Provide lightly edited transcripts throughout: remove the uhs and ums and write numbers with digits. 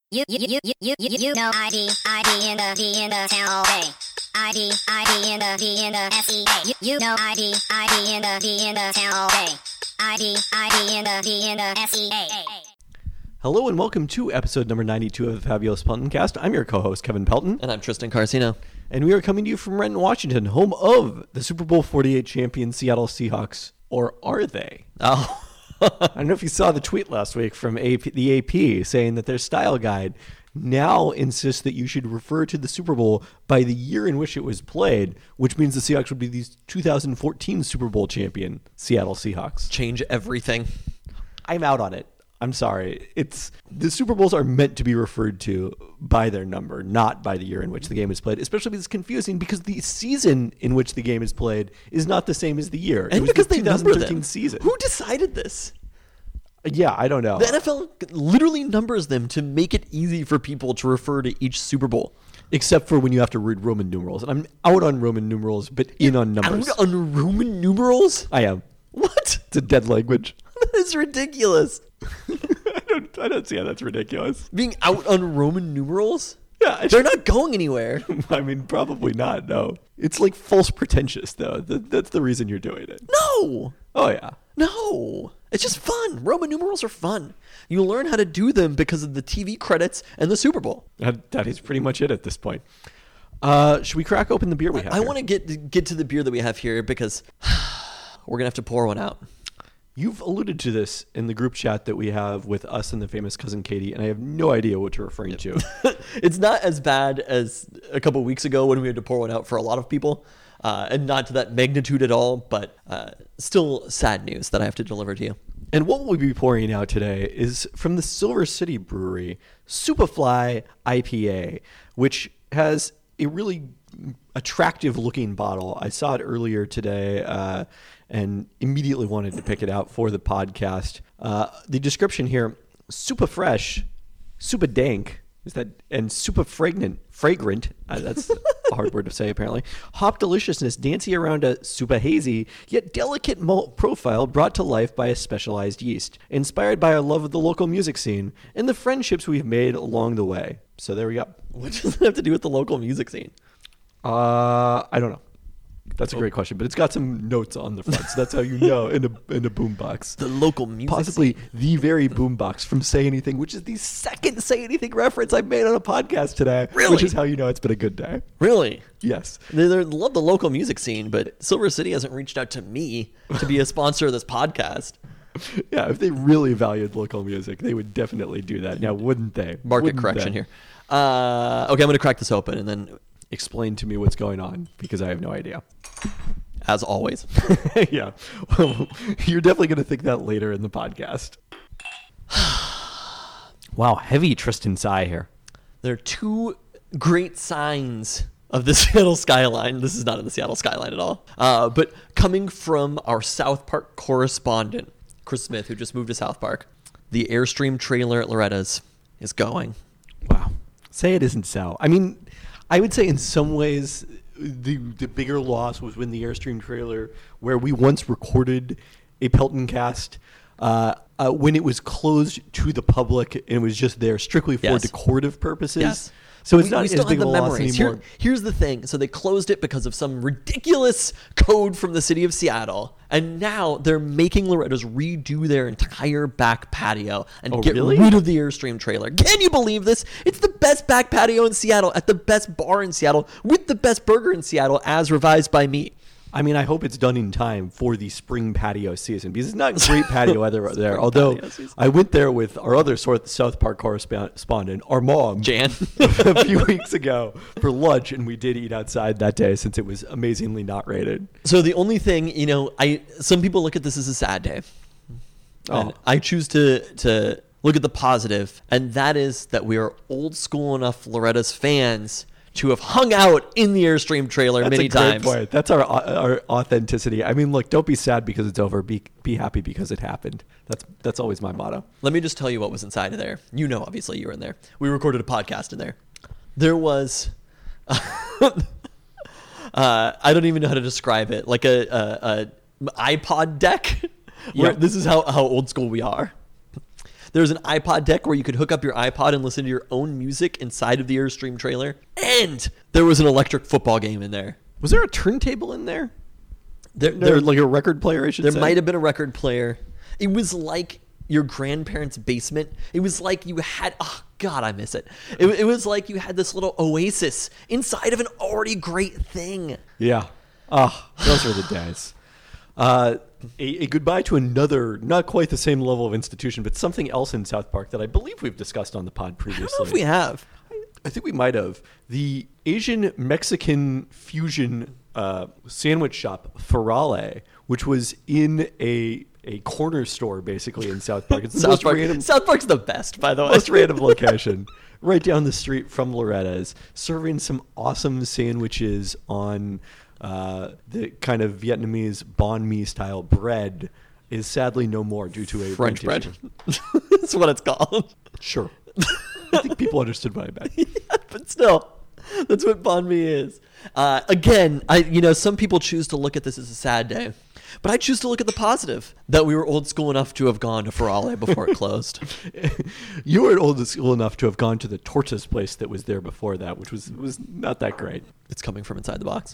You know ID in the town all day. ID in the SEA. You know ID in the town all day. ID in the SEA. Hello and welcome to episode number 92 of the Fabulous Peltoncast. I'm your co-host, Kevin Pelton. And I'm Tristan Carcino. And we are coming to you from Renton, Washington, home of the Super Bowl 48 champion Seattle Seahawks. Or are they? Oh. I don't know if you saw the tweet last week from the AP saying that their style guide now insists that you should refer to the Super Bowl by the year in which it was played, which means the Seahawks would be the 2014 Super Bowl champion Seattle Seahawks. Change everything. I'm out on it. I'm sorry. The Super Bowls are meant to be referred to by their number, not by the year in which the game is played, especially because it's confusing because the season in which the game is played is not the same as the year. And it was because the they number 2013 them. season. Who decided this? Yeah, I don't know. The NFL literally numbers them to make it easy for people to refer to each Super Bowl. Except for when you have to read Roman numerals. And I'm out on Roman numerals, but in on numbers. Out on Roman numerals? I am. What? It's a dead language. That is ridiculous. I don't see how that's ridiculous. Being out on Roman numerals? Yeah. They're not going anywhere. I mean, probably not, no. It's like false pretentious, though. That's the reason you're doing it. No. Oh, yeah. No. It's just fun. Roman numerals are fun. You learn how to do them because of the TV credits and the Super Bowl. That is pretty much it at this point. Should we crack open the beer we have I want to get to the beer that we have here because we're going to have to pour one out. You've alluded to this in the group chat that we have with us and the famous cousin Katie, and I have no idea what you're referring to. It's not as bad as a couple weeks ago when we had to pour one out for a lot of people, and not to that magnitude at all, but still sad news that I have to deliver to you. And what we'll be pouring out today is from the Silver City Brewery, Superfly IPA, which has a really attractive looking bottle. I saw it earlier today and immediately wanted to pick it out for the podcast. The description here, super fresh, super dank, and super fragrant. That's a hard word to say, apparently. Hop deliciousness dancing around a super hazy, yet delicate malt profile brought to life by a specialized yeast. Inspired by our love of the local music scene and the friendships we've made along the way. So there we go. What does that have to do with the local music scene? I don't know. That's a great question, but it's got some notes on the front, so that's how you know in a boombox. The local music Possibly scene. the very boombox from Say Anything, which is the second Say Anything reference I've made on a podcast today. Really? Which is how you know it's been a good day. Really? Yes. They love the local music scene, but Silver City hasn't reached out to me to be a sponsor of this podcast. Yeah, if they really valued local music, they would definitely do that. Now, wouldn't they? Market correction here. Okay, I'm going to crack this open and then explain to me what's going on because I have no idea. As always. Yeah. Well, you're definitely going to think that later in the podcast. Wow, heavy Tristan sigh here. There are two great signs of the Seattle skyline. This is not in the Seattle skyline at all. But coming from our South Park correspondent, Chris Smith, who just moved to South Park, the Airstream trailer at Loretta's is going. Wow. Say it isn't so. I mean, I would say in some ways the bigger loss was when the Airstream trailer, where we once recorded a Pelton cast, when it was closed to the public and it was just there strictly for decorative purposes. Yes. So it's not we as still big have of the a loss memories. anymore. Here's the thing. So they closed it because of some ridiculous code from the city of Seattle. And now they're making Loretta's redo their entire back patio and get rid of the Airstream trailer. Can you believe this? It's the best back patio in Seattle at the best bar in Seattle with the best burger in Seattle as revised by me. I mean, I hope it's done in time for the spring patio season because it's not great patio weather there. Although I went there with our other South Park correspondent, our mom, Jan, a few weeks ago for lunch, and we did eat outside that day since it was amazingly not rated. So the only thing, some people look at this as a sad day. And I choose to look at the positive, and that is that we are old school enough Loretta's fans to have hung out in the Airstream trailer many times. Great point. That's our authenticity. I mean, look, don't be sad because it's over. Be happy because it happened. That's always my motto. Let me just tell you what was inside of there. You know, obviously, you were in there. We recorded a podcast in there. There was, I don't even know how to describe it, like a iPod deck. Yeah. This is how old school we are. There's an iPod deck where you could hook up your iPod and listen to your own music inside of the Airstream trailer. And there was an electric football game in there. Was there a turntable in there? There Like a record player, I should say? There might have been a record player. It was like your grandparents' basement. It was like you had, oh God, I miss it. It was like you had this little oasis inside of an already great thing. Yeah. Those are the days. A goodbye to another, not quite the same level of institution, but something else in South Park that I believe we've discussed on the pod previously. I don't know if we have. I think we might have. The Asian Mexican fusion sandwich shop Ferale, which was in a corner store basically in South Park. It's the South Park's the best, by the way. most random location. Right down the street from Loretta's, serving some awesome sandwiches on the kind of Vietnamese banh mi style bread, is sadly no more due to a French bread. rentation. That's what it's called. Sure. I think people understood what I meant. Yeah, but still, that's what banh mi is. Again, some people choose to look at this as a sad day, but I choose to look at the positive that we were old school enough to have gone to Ferale before it closed. You were old school enough to have gone to the Tortas place that was there before that, which was not that great. It's coming from inside the box.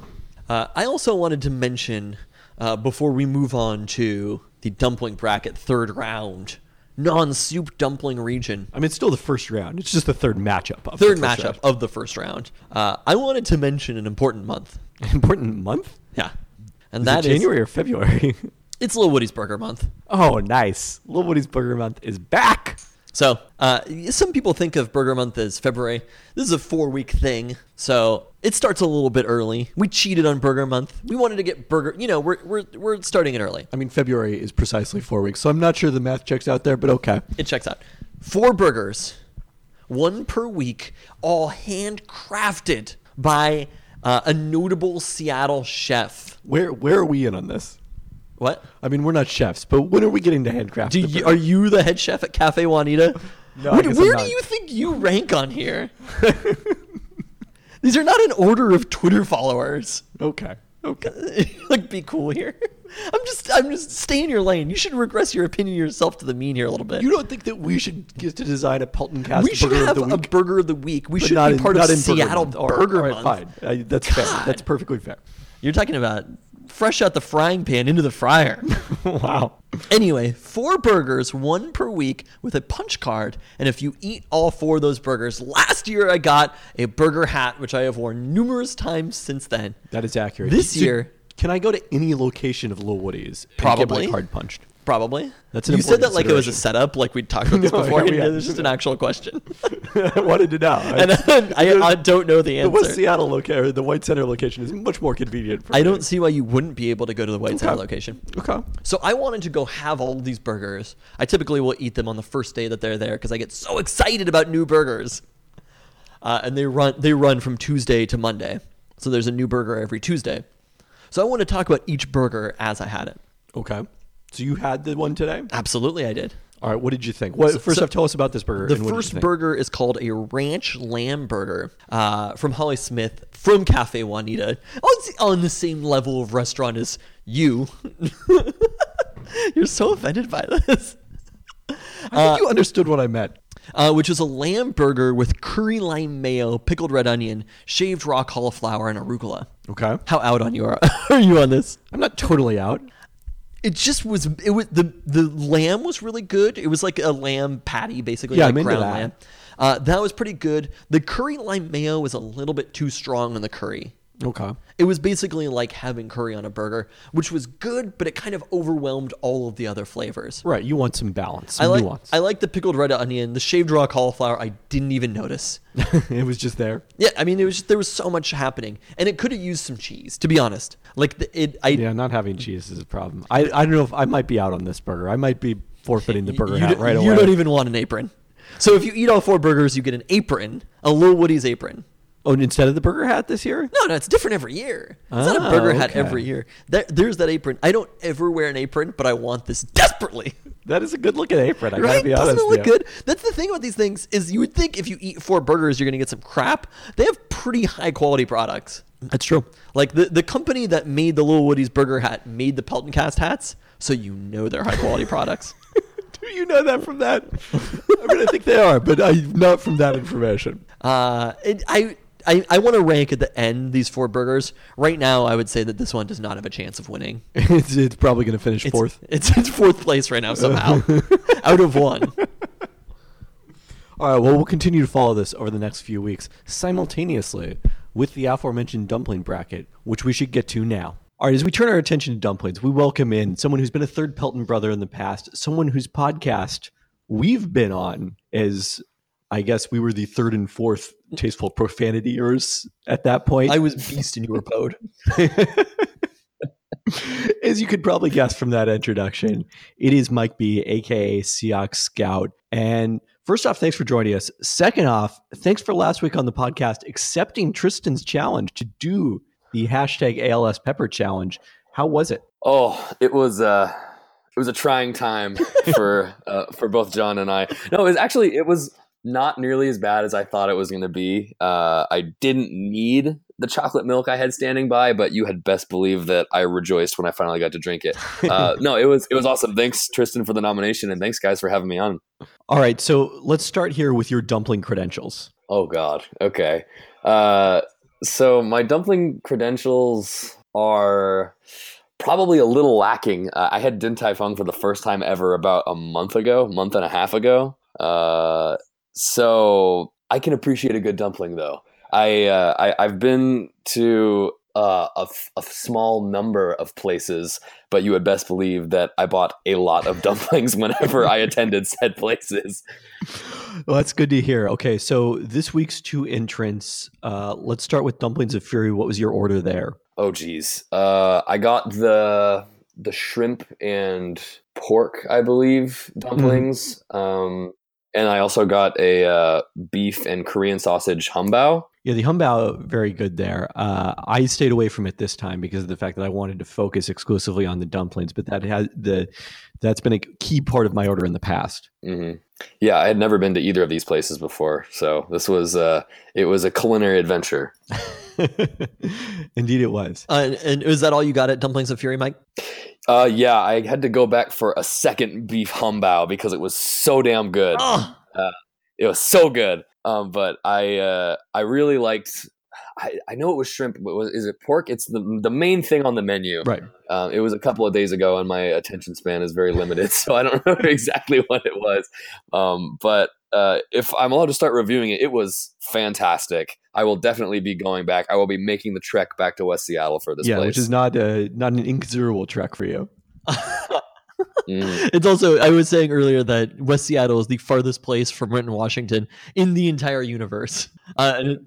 I also wanted to mention, before we move on to the dumpling bracket third round, non-soup dumpling region. I mean, it's still the first round. It's just the third matchup. Of the first round. I wanted to mention an important month. An important month? Yeah. And Is that it January or February? It's Little Woody's Burger Month. Oh, nice. Little Woody's Burger Month is back. So some people think of Burger Month as February. This is a 4-week thing, so it starts a little bit early. We cheated on Burger Month. We wanted to get burger. We're starting it early. I mean, February is precisely 4 weeks, so I'm not sure the math checks out there, but okay. It checks out. 4 burgers, 1 per week, all handcrafted by a notable Seattle chef. Where are we in on this? What? I mean, we're not chefs, but when are we getting to handcraft? Are you the head chef at Cafe Juanita? No, Where I guess do I'm not. you think you rank on here? These are not an order of Twitter followers. Okay. Like, be cool here. I'm just stay in your lane. You should regress your opinion yourself to the mean here a little bit. You don't think that we should get to design a Pelton Cast We should burger have of the a week? burger of the week. We But should not be in- part of not in Seattle Month. All Burger right, Month. fine. That's fair. God. That's perfectly fair. You're talking about fresh out the frying pan into the fryer. Wow. Anyway, 4 burgers, 1 per week with a punch card. And if you eat all 4 of those burgers, last year I got a burger hat, which I have worn numerous times since then. That is accurate. This So, year- can I go to any location of Little Woody's and Probably. get my card punched? Probably. That's an You said important that like it was a consideration. setup, like we talked about this No, before. yeah, we It had. was just an actual question. I wanted to know. And I don't know the The West answer. Seattle location, the White Center location, is much more convenient for I me. don't see why you wouldn't be able to go to the White Center Okay. location. Okay. So I wanted to go have all of these burgers. I typically will eat them on the first day that they're there because I get so excited about new burgers. And they run from Tuesday to Monday. So there's a new burger every Tuesday. So I want to talk about each burger as I had it. Okay. So you had the one today? Absolutely, I did. All right. What did you think? First So- off, tell us about this burger. The and what did you first think? burger is called a ranch lamb burger from Holly Smith from Cafe Juanita. On the same level of restaurant as you. You're so offended by this. I think you understood what I meant. Which is a lamb burger with curry lime mayo, pickled red onion, shaved raw cauliflower, and arugula. Okay. How out on you are you on this? I'm not totally out. It just was. It was the lamb was really good. It was like a lamb patty, basically. Yeah, like I'm into ground that. lamb. That was pretty good. The curry lime mayo was a little bit too strong in the curry. Okay. It was basically like having curry on a burger, which was good, but it kind of overwhelmed all of the other flavors. Right. You want some balance, I some nuance. like the pickled red onion, the shaved raw cauliflower. I didn't even notice. It was just there. Yeah, I mean, there was so much happening, and it could have used some cheese. To be honest, Yeah, not having cheese is a problem. I don't know if I might be out on this burger. I might be forfeiting the burger hat right away. You don't even want an apron. So if you eat all 4 burgers, you get an apron, a Little Woody's apron. Oh, instead of the burger hat this year? No, it's different every year. It's not a burger hat okay. every year. There's that apron. I don't ever wear an apron, but I want this desperately. That is a good looking apron. I Right? gotta be honest. Doesn't it look yeah. good? That's the thing about these things is you would think if you eat 4 burgers, you're going to get some crap. They have pretty high quality products. That's true. Like the company that made the Little Woody's burger hat made the Pelton Cast hats, so you know they're high quality products. You know that from that? I mean, I think they are, but not from that information. I want to rank at the end these 4 burgers. Right now, I would say that this one does not have a chance of winning. It's probably going to finish fourth. It's 4th place right now somehow, out of 1. All right, well, we'll continue to follow this over the next few weeks simultaneously with the aforementioned dumpling bracket, which we should get to now. All right, as we turn our attention to dumplings, we welcome in someone who's been a third Pelton brother in the past, someone whose podcast we've been on as, I guess we were the 3rd and 4th tasteful profanity-ers at that point. I was beast and you were Pode. As you could probably guess from that introduction, it is Mike B, a.k.a. Seahawks Scout. And first off, thanks for joining us. Second off, thanks for last week on the podcast accepting Tristan's challenge to do the hashtag ALS Pepper Challenge. How was it? Oh, it was a trying time for both John and I. No, it was not nearly as bad as I thought it was going to be. I didn't need the chocolate milk I had standing by, but you had best believe that I rejoiced when I finally got to drink it. No, it was awesome. Thanks, Tristan, for the nomination, and thanks, guys, for having me on. All right, so let's start here with your dumpling credentials. Oh, God. Okay. So my dumpling credentials are probably a little lacking. I had Din Tai Fung for the first time ever about a month and a half ago. So I can appreciate a good dumpling, though. I've been to a small number of places, but you would best believe that I bought a lot of dumplings whenever I attended said places. Well, that's good to hear. Okay, so this week's 2 entrants, let's start with Dumplings of Fury. What was your order there? Oh, geez. I got the shrimp and pork, I believe, dumplings. And I also got a beef and Korean sausage humbao. Yeah, the humbao, very good there. I stayed away from it this time because of the fact that I wanted to focus exclusively on the dumplings, but that's been a key part of my order in the past. Mm-hmm. Yeah, I had never been to either of these places before, so this was it was a culinary adventure. Indeed, it was. And was that all you got at Dumplings of Fury, Mike? Yeah, I had to go back for a second beef humbao because it was so damn good. It was so good. But I really liked. I know it was shrimp, but is it pork? It's the main thing on the menu. Right. It was a couple of days ago, and my attention span is very limited, so I don't remember exactly what it was. But if I'm allowed to start reviewing it, it was fantastic. I will definitely be going back. I will be making the trek back to West Seattle for this place. Which is not an inconsiderable trek for you. It's also, I was saying earlier that West Seattle is the farthest place from Renton, Washington in the entire universe. And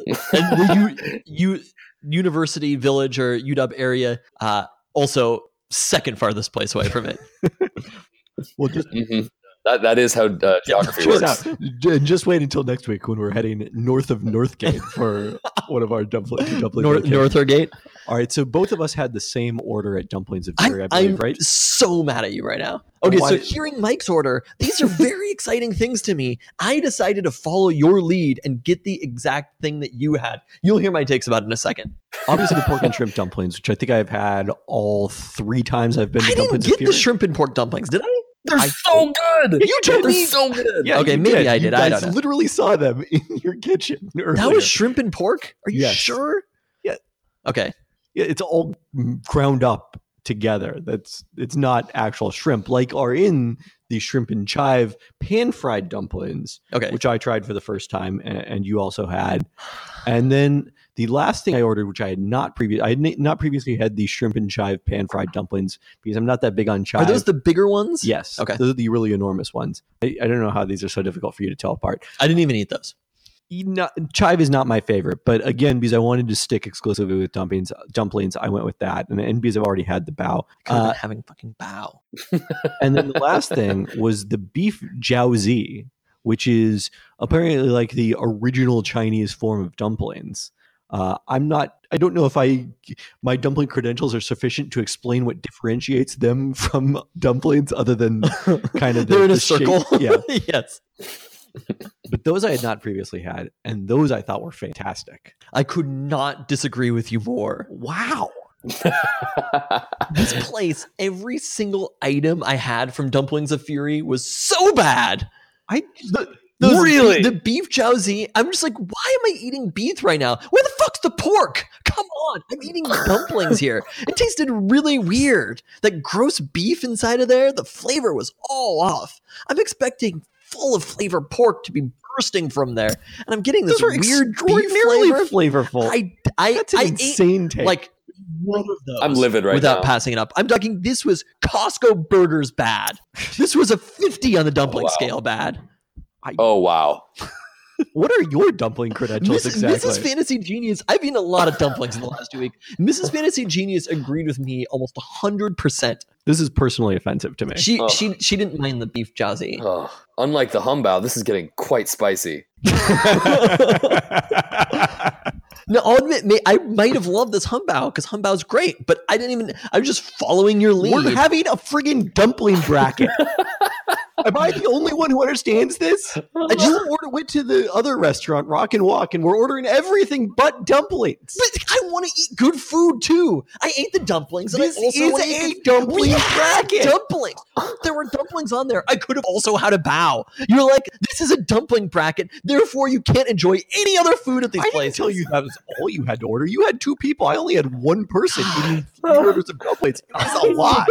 the University Village or UW area, also second farthest place away from it. Well, just that is how geography works. Just wait until next week when we're heading north of Northgate for one of our dumpling Northgate. All right, so both of us had the same order at Dumplings of Fury, I believe, I'm right? so mad at you right now. Okay, so hearing Mike's order, these are very exciting things to me. I decided to follow your lead and get the exact thing that you had. You'll hear my takes about it in a second. Obviously, the pork and shrimp dumplings, which I think I've had all 3 times I've been to Dumplings of Fury. I didn't get the shrimp and pork dumplings, did I? They're so good. You told me. They're so good. Yeah, okay, maybe I did. I don't know. literally saw them in your kitchen earlier. That was shrimp and pork? Are you Yes. sure? Yeah. Okay. Yeah, it's all ground up together. It's not actual shrimp, like are in the shrimp and chive pan-fried dumplings, Okay. which I tried for the first time, and you also had. And then the last thing I ordered, which I had not previously had the shrimp and chive pan-fried dumplings because I'm not that big on chive. Are those the bigger ones? Yes. Okay. Those are the really enormous ones. I don't know how these are so difficult for you to tell apart. I didn't even eat those. Chive is not my favorite, but again, because I wanted to stick exclusively with dumplings, I went with that. And because I've already had the bao. Could have been having fucking bao. And then the last thing was the beef jiaozi, which is apparently like the original Chinese form of dumplings. I don't know if my dumpling credentials are sufficient to explain what differentiates them from dumplings other than kind of they're in a the circle. shape. Yeah. Yes. But those I had not previously had, and those I thought were fantastic. I could not disagree with you more. Wow. This place, every single item I had from Dumplings of Fury was so bad. Really? The beef jiaozi, I'm just like, why am I eating beef right now? Where the fuck's the pork? Come on, I'm eating dumplings here. It tasted really weird. That gross beef inside of there, the flavor was all off. I'm expecting full of flavor pork to be bursting from there, and I'm getting this weird beef flavor. flavorful. That's an insane take. Like one of those. I'm livid right without now. passing it up. I'm talking. This was Costco burgers bad. This was a 50 on the dumpling scale bad. Oh, wow. What are your dumpling credentials exactly? Mrs. Fantasy Genius, I've eaten a lot of dumplings in the last 2 weeks. Mrs. Fantasy Genius agreed with me almost 100%. This is personally offensive to me. She didn't mind the beef jiaozi. Oh, unlike the humbao, this is getting quite spicy. No, I'll admit, I might have loved this humbao because humbao's great, but I was just following your lead. We're having a friggin' dumpling bracket. Am I the only one who understands this? You went to the other restaurant, Rock and Walk, and we're ordering everything but dumplings. But I want to eat good food too. I ate the dumplings. And This I also is wanna a eat dumpling We had bracket. Dumplings. There were dumplings on there. I could have also had a bao. You're like, this is a dumpling bracket. Therefore, you can't enjoy any other food at these I places. didn't tell you that was all you had to order. You had 2 people. I only had 1 person eating 3 orders of dumplings. That's a lot.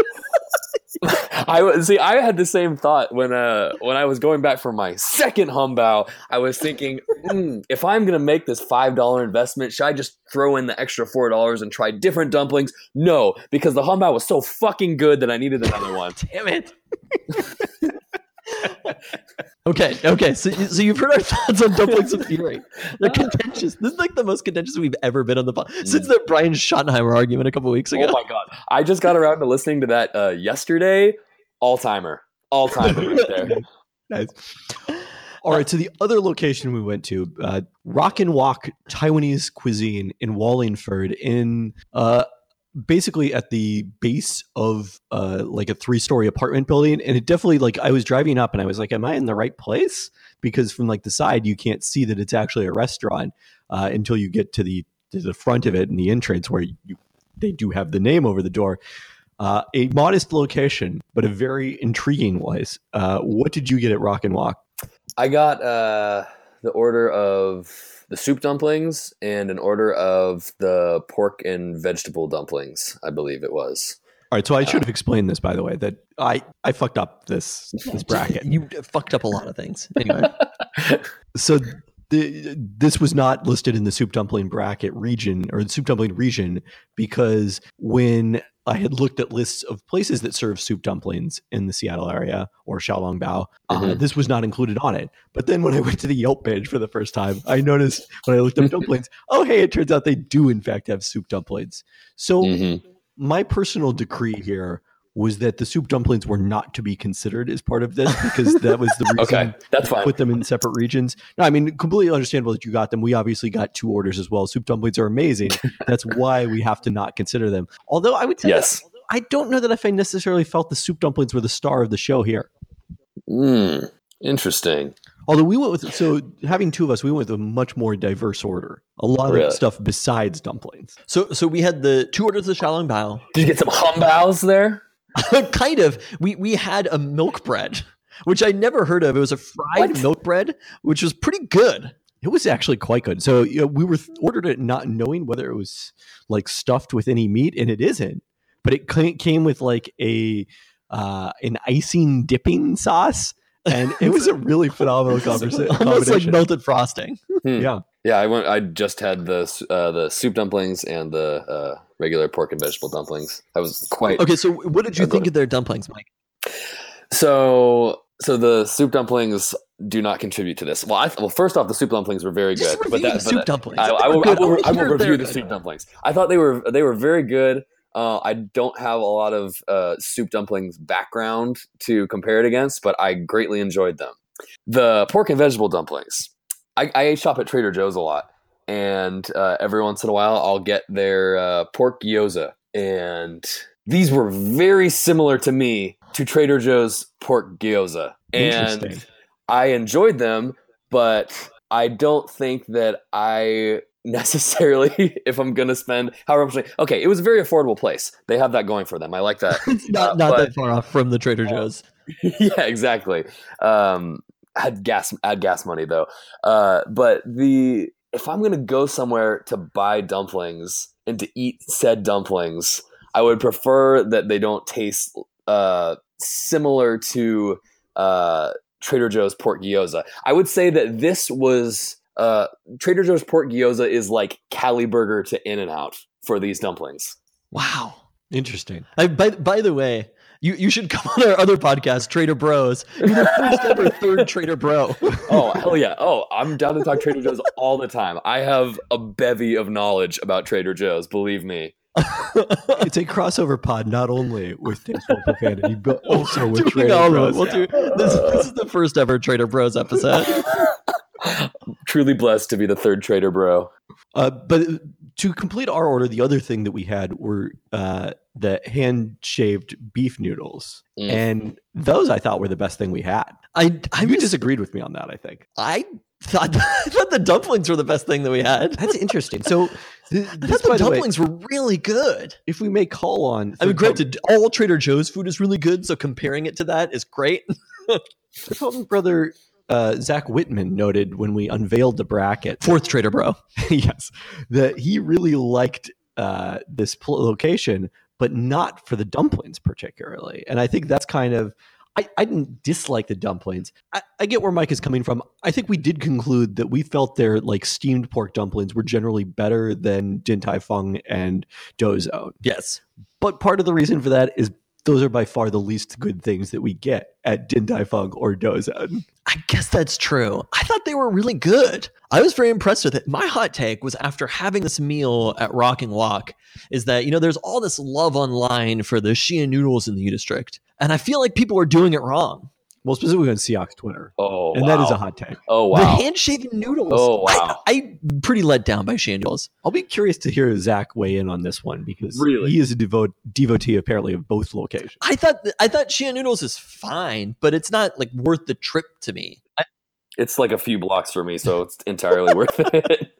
I had the same thought when I was going back for my second humbao. I was thinking, if I'm gonna make this $5 investment, should I just throw in the extra $4 and try different dumplings? No, because the humbao was so fucking good that I needed another one. Damn it. Okay. So you've heard our thoughts on Dumplings of Fury. They're contentious. This is like the most contentious we've ever been on the pod since the Brian Schottenheimer argument a couple weeks ago. Oh my god! I just got around to listening to that yesterday. All timer right there. Nice. All right, so the other location we went to, Rock and Walk Taiwanese Cuisine in Wallingford, in basically at the base of like a 3-story apartment building. And it definitely, like, I was driving up and I was like, am I in the right place? Because from like the side, you can't see that it's actually a restaurant until you get to the front of it and the entrance where they do have the name over the door. A modest location, but a very intriguing place. What did you get at Rock and Walk? I got the order of the soup dumplings and an order of the pork and vegetable dumplings, I believe it was. All right, so I should have explained this, by the way, that I fucked up this bracket. You fucked up a lot of things. Anyway. So this was not listed in the soup dumpling bracket region or the soup dumpling region because when I had looked at lists of places that serve soup dumplings in the Seattle area or Xiaolongbao, this was not included on it. But then when I went to the Yelp page for the first time, I noticed when I looked up dumplings, oh, hey, it turns out they do in fact have soup dumplings. So my personal decree here was that the soup dumplings were not to be considered as part of this because that was the reason Okay, that's fine. Put them in separate regions. No, I mean, completely understandable that you got them. We obviously got 2 orders as well. Soup dumplings are amazing. That's why we have to not consider them. Although I would tell you, I don't know that if I necessarily felt the soup dumplings were the star of the show here. Interesting. Although we went with, so having 2 of us, we went with a much more diverse order. A lot of stuff besides dumplings. So we had the 2 orders of Xiaolongbao. Did you get some humbaos there? Kind of. We had a milk bread, which I never heard of. It was a fried milk bread, which was pretty good. It was actually quite good. So we were ordered it not knowing whether it was like stuffed with any meat, and it isn't. But it came with like an icing dipping sauce, and it was a really phenomenal conversation. Almost like melted frosting. Yeah. Yeah, I just had the soup dumplings and the regular pork and vegetable dumplings. I was quite okay. So, what did you think of their dumplings, Mike? So the soup dumplings do not contribute to this. Well, first off, the soup dumplings were very good. Soup dumplings. I will review the soup dumplings. I thought they were very good. I don't have a lot of soup dumplings background to compare it against, but I greatly enjoyed them. The pork and vegetable dumplings. I shop at Trader Joe's a lot, and every once in a while I'll get their pork gyoza, and these were very similar to me to Trader Joe's pork gyoza, and I enjoyed them, but I don't think that I necessarily if I'm gonna spend however much. Okay, it was a very affordable place. They have that going for them. I like that. It's not that far off from the Trader Joe's. Yeah, exactly. Add gas money though. But if I'm gonna go somewhere to buy dumplings and to eat said dumplings, I would prefer that they don't taste similar to Trader Joe's pork gyoza. I would say that this was Trader Joe's pork gyoza is like Cali Burger to In-N-Out for these dumplings. Wow, interesting. By the way, you should come on our other podcast, Trader Bros. You're the first ever third Trader Bro. Oh, hell yeah. Oh, I'm down to talk Trader Joe's all the time. I have a bevy of knowledge about Trader Joe's, believe me. It's a crossover pod, not only with Tasteful Profanity, but also with Trader Bros. This is the first ever Trader Bros episode. Truly blessed to be the third Trader Bro. But to complete our order, the other thing that we had were the hand-shaved beef noodles. And those I thought were the best thing we had. You disagreed with me on that, I think. I thought the dumplings were the best thing that we had. That's interesting. So I thought the dumplings were really good. If we may call on... I mean, granted, all Trader Joe's food is really good, so comparing it to that is great. Third brother Zach Whitman noted when we unveiled the bracket... Fourth Trader Bro. Yes. That he really liked this location, but not for the dumplings particularly. And I think that's kind of... I didn't dislike the dumplings. I get where Mike is coming from. I think we did conclude that we felt their like steamed pork dumplings were generally better than Din Tai Fung and Dozone. Yes. But part of the reason for that is those are by far the least good things that we get at Din Tai Fung or Dozone. I guess that's true. I thought they were really good. I was very impressed with it. My hot take was after having this meal at Rock and Walk is that, there's all this love online for the Shia noodles in the U District. And I feel like people are doing it wrong. Well, specifically on Seahawks Twitter. Oh, and wow. that is a hot take. Oh, wow. The hand-shaven noodles. Oh, wow. I'm pretty let down by Shia noodles. I'll be curious to hear Zach weigh in on this one because really? He is a devotee apparently of both locations. I thought Shia noodles is fine, but it's not like worth the trip to me. It's like a few blocks for me, so it's entirely worth it.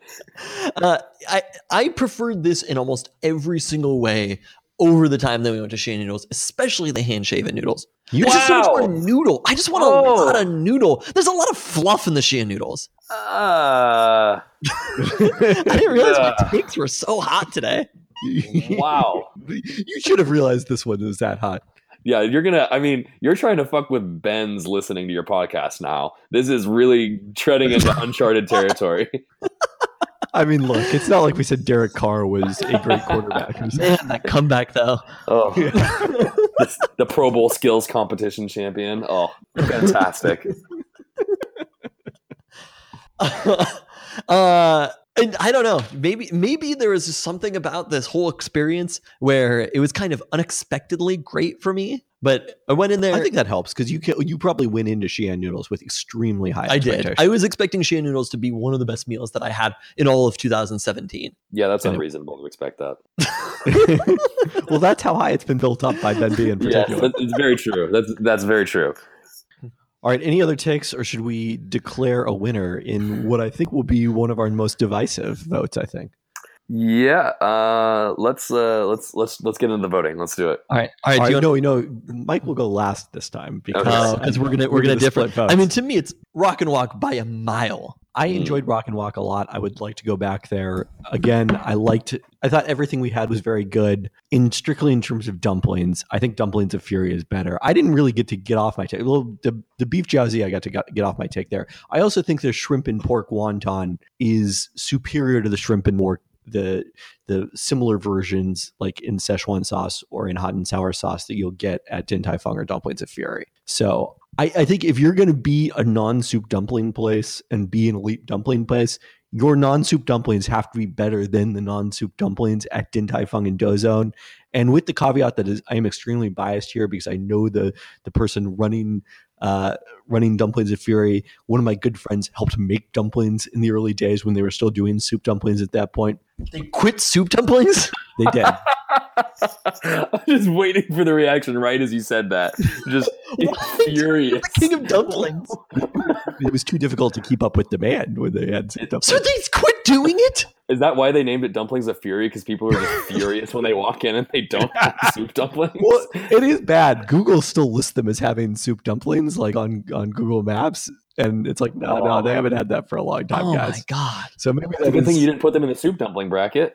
I preferred this in almost every single way over the time that we went to Shia noodles, especially the hand-shaven noodles. There's just so much more noodle. I just want a lot of noodle. There's a lot of fluff in the Shia noodles. I didn't realize my takes were so hot today. Wow. You should have realized this one was that hot. Yeah, you're trying to fuck with Ben's listening to your podcast now. This is really treading into uncharted territory. I mean, look, it's not like we said Derek Carr was a great quarterback. Man, that comeback, though. Oh, the Pro Bowl skills competition champion. Oh, fantastic. And I don't know. Maybe there was just something about this whole experience where it was kind of unexpectedly great for me. But I went in there. I think that helps because you probably went into Shia noodles with extremely high expectations. I did. I was expecting Shia noodles to be one of the best meals that I had in all of 2017. Yeah, that's unreasonable to expect that. Well, that's how high it's been built up by Ben B in particular. Yeah, it's very true. That's very true. All right, any other takes, or should we declare a winner in what I think will be one of our most divisive votes? I think. Yeah, let's get into the voting. Let's do it. All right. No, Mike will go last this time because we're gonna differ. votes. I mean, to me, it's Rock and Walk by a mile. I enjoyed Rock and Walk a lot. I would like to go back there again. I thought everything we had was very good. Strictly in terms of dumplings, I think Dumplings of Fury is better. I didn't really get off my take. Well, the beef jiaozi, I got to get off my take there. I also think the shrimp and pork wonton is superior to the shrimp and pork. The similar versions like in Szechuan sauce or in hot and sour sauce that you'll get at Din Tai Fung or Dumplings of Fury. So I think if you're going to be a non-soup dumpling place and be an elite dumpling place, your non-soup dumplings have to be better than the non-soup dumplings at Din Tai Fung and Dozone. And with the caveat that I am extremely biased here because I know the person running Dumplings of Fury. One of my good friends helped make dumplings in the early days when they were still doing soup dumplings at that point. They quit soup dumplings? They did. I'm just waiting for the reaction right as you said that. Just furious. The king of dumplings. It was too difficult to keep up with demand when they had soup dumplings. So they quit doing it? Is that why they named it Dumplings of Fury? Because people are just furious when they walk in and they don't have soup dumplings? Well, it is bad. Google still lists them as having soup dumplings, like on Google Maps. And it's like, no, they haven't had that for a long time, guys. Oh, my God. So maybe It's a good thing you didn't put them in the soup dumpling bracket.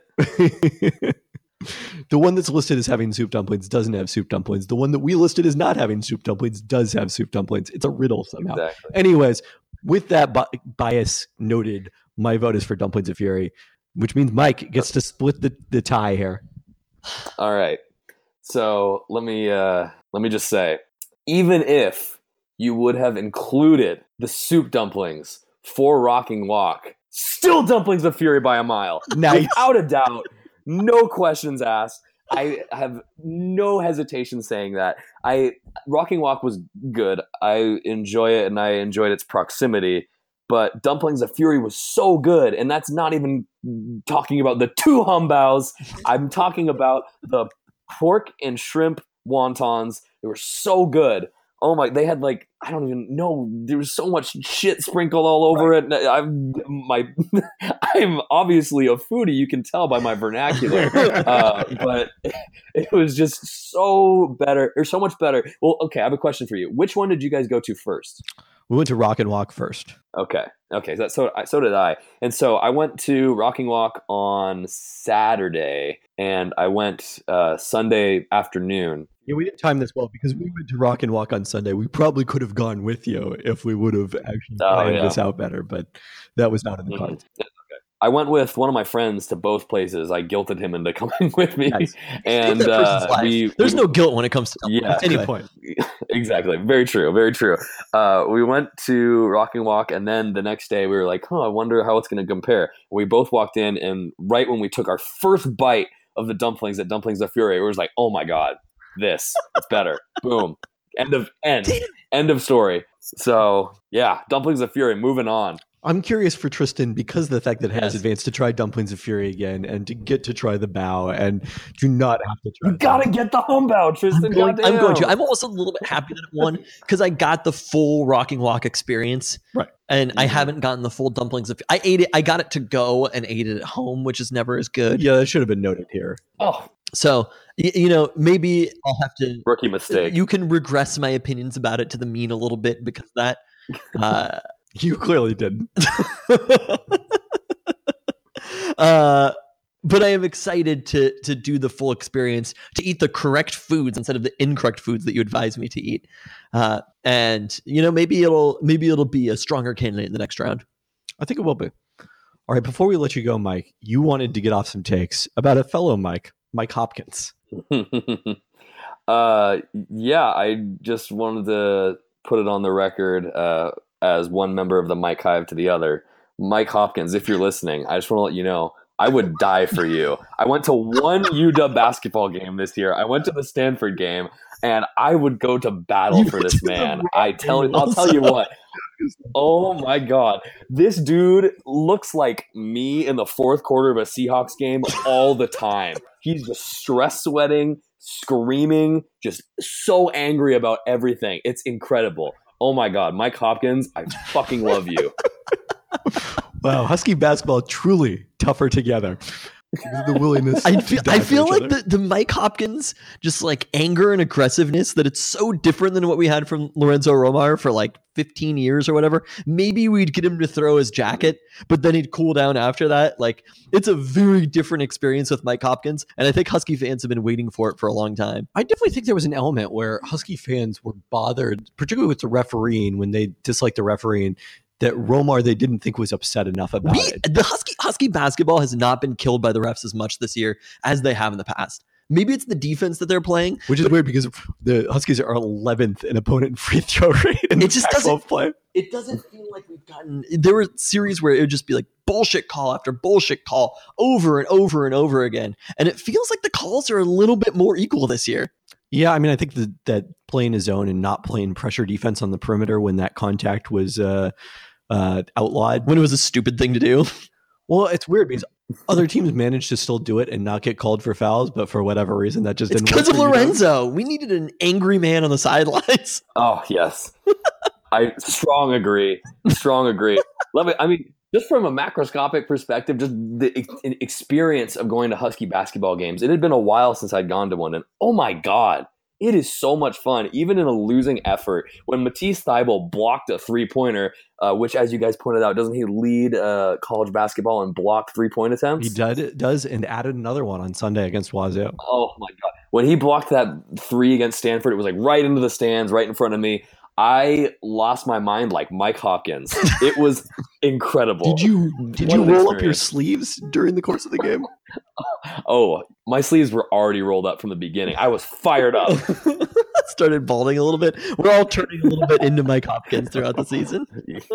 The one that's listed as having soup dumplings doesn't have soup dumplings. The one that we listed as not having soup dumplings does have soup dumplings. It's a riddle somehow. Exactly. Anyways, with that bias noted, my vote is for Dumplings of Fury, which means Mike gets to split the tie here. All right. So let me just say, even if you would have included the soup dumplings for Rocking Walk, still Dumplings of Fury by a mile. Nice. Without a doubt. No questions asked. I have no hesitation saying that. Rocking Walk was good. I enjoy it, and I enjoyed its proximity. But Dumplings of Fury was so good, and that's not even talking about the 2 humbaos. I'm talking about the pork and shrimp wontons. They were so good. Oh my! They had like, I don't even know. There was so much shit sprinkled all over it. I'm obviously a foodie. You can tell by my vernacular, but it was just so much better. Well, okay. I have a question for you. Which one did you guys go to first? We went to Rockin' Walk first. Okay. So did I. And so I went to Rocking Walk on Saturday, and I went Sunday afternoon. Yeah, we didn't time this well because we went to Rockin' Walk on Sunday. We probably could have gone with you if we would have actually planned this out better, but that was not in the cards. Okay. I went with one of my friends to both places. I guilted him into coming with me. Nice. And there's no guilt when it comes to at any point. Exactly. Very true. Very true. We went to Rocking Walk, and then the next day we were like, I wonder how it's going to compare. We both walked in, and right when we took our first bite of the dumplings at Dumplings of Fury, it was like, oh my God, it's better. Boom. End of story. So yeah, Dumplings of Fury, moving on. I'm curious for Tristan because of the fact that it has advanced to try Dumplings of Fury again and to get to try the bao and do not have to try. You gotta get the humbao, Tristan. I'm going to. I'm also a little bit happy that it won because I got the full Rocking Walk experience. Right. And I haven't gotten the full Dumplings of. I ate it. I got it to go and ate it at home, which is never as good. Yeah, that should have been noted here. Oh. So, maybe I'll have to. Rookie mistake. You can regress my opinions about it to the mean a little bit because of that. You clearly didn't. But I am excited to do the full experience, to eat the correct foods instead of the incorrect foods that you advise me to eat. And maybe it'll be a stronger candidate in the next round. I think it will be. All right, before we let you go, Mike, you wanted to get off some takes about a fellow Mike Hopkins. Yeah, I just wanted to put it on the record as one member of the Mike Hive to the other. Mike Hopkins, if you're listening, I just want to let you know, I would die for you. I went to one UW basketball game this year. I went to the Stanford game, and I would go to battle for this man. I'll tell you what. Oh my God. This dude looks like me in the fourth quarter of a Seahawks game all the time. He's just stress sweating, screaming, just so angry about everything. It's incredible. Oh my God, Mike Hopkins, I fucking love you. Wow, Husky basketball truly tougher together. The willingness. I feel like the Mike Hopkins just like anger and aggressiveness that it's so different than what we had from Lorenzo Romar for like 15 years or whatever. Maybe we'd get him to throw his jacket, but then he'd cool down after that. Like it's a very different experience with Mike Hopkins, and I think Husky fans have been waiting for it for a long time. I definitely think there was an element where Husky fans were bothered, particularly with the refereeing, when they disliked the refereeing, that Romar they didn't think was upset enough about it. The Husky basketball has not been killed by the refs as much this year as they have in the past. Maybe it's the defense that they're playing, which is weird because the Huskies are 11th in opponent free throw rate in the Pac-12 play. It doesn't feel like we've gotten. There were series where it would just be like bullshit call after bullshit call over and over and over again, and it feels like the calls are a little bit more equal this year. Yeah, I mean, I think that playing a zone and not playing pressure defense on the perimeter when that contact was outlawed, when it was a stupid thing to do. Well, it's weird because other teams managed to still do it and not get called for fouls, but for whatever reason, that just didn't work. It's because of Lorenzo. We needed an angry man on the sidelines. Oh, yes. I strong agree. Love it. I mean, just from a macroscopic perspective, just the experience of going to Husky basketball games. It had been a while since I'd gone to one, and oh my God, it is so much fun, even in a losing effort. When Matisse Thybulle blocked a three-pointer, which, as you guys pointed out, doesn't he lead college basketball in blocked three-point attempts? He does, and added another one on Sunday against Wazoo. Oh my God. When he blocked that three against Stanford, it was like right into the stands, right in front of me. I lost my mind like Mike Hopkins. It was incredible. Did you roll up your sleeves during the course of the game? Oh, my sleeves were already rolled up from the beginning. I was fired up. Started balding a little bit. We're all turning a little bit into Mike Hopkins throughout the season.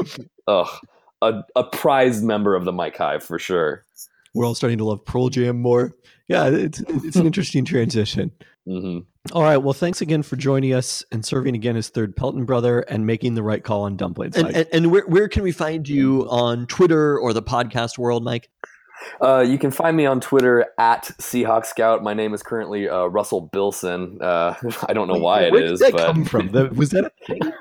A prized member of the Mike Hive for sure. We're all starting to love Pearl Jam more. Yeah, it's an interesting transition. Mm-hmm. All right. Well, thanks again for joining us and serving again as third Pelton brother and making the right call on dumplings. And where can we find you on Twitter or the podcast world, Mike? You can find me on Twitter at Seahawk Scout. My name is currently Russell Bilson. I don't know why it is. Where did that come from? Was that a thing?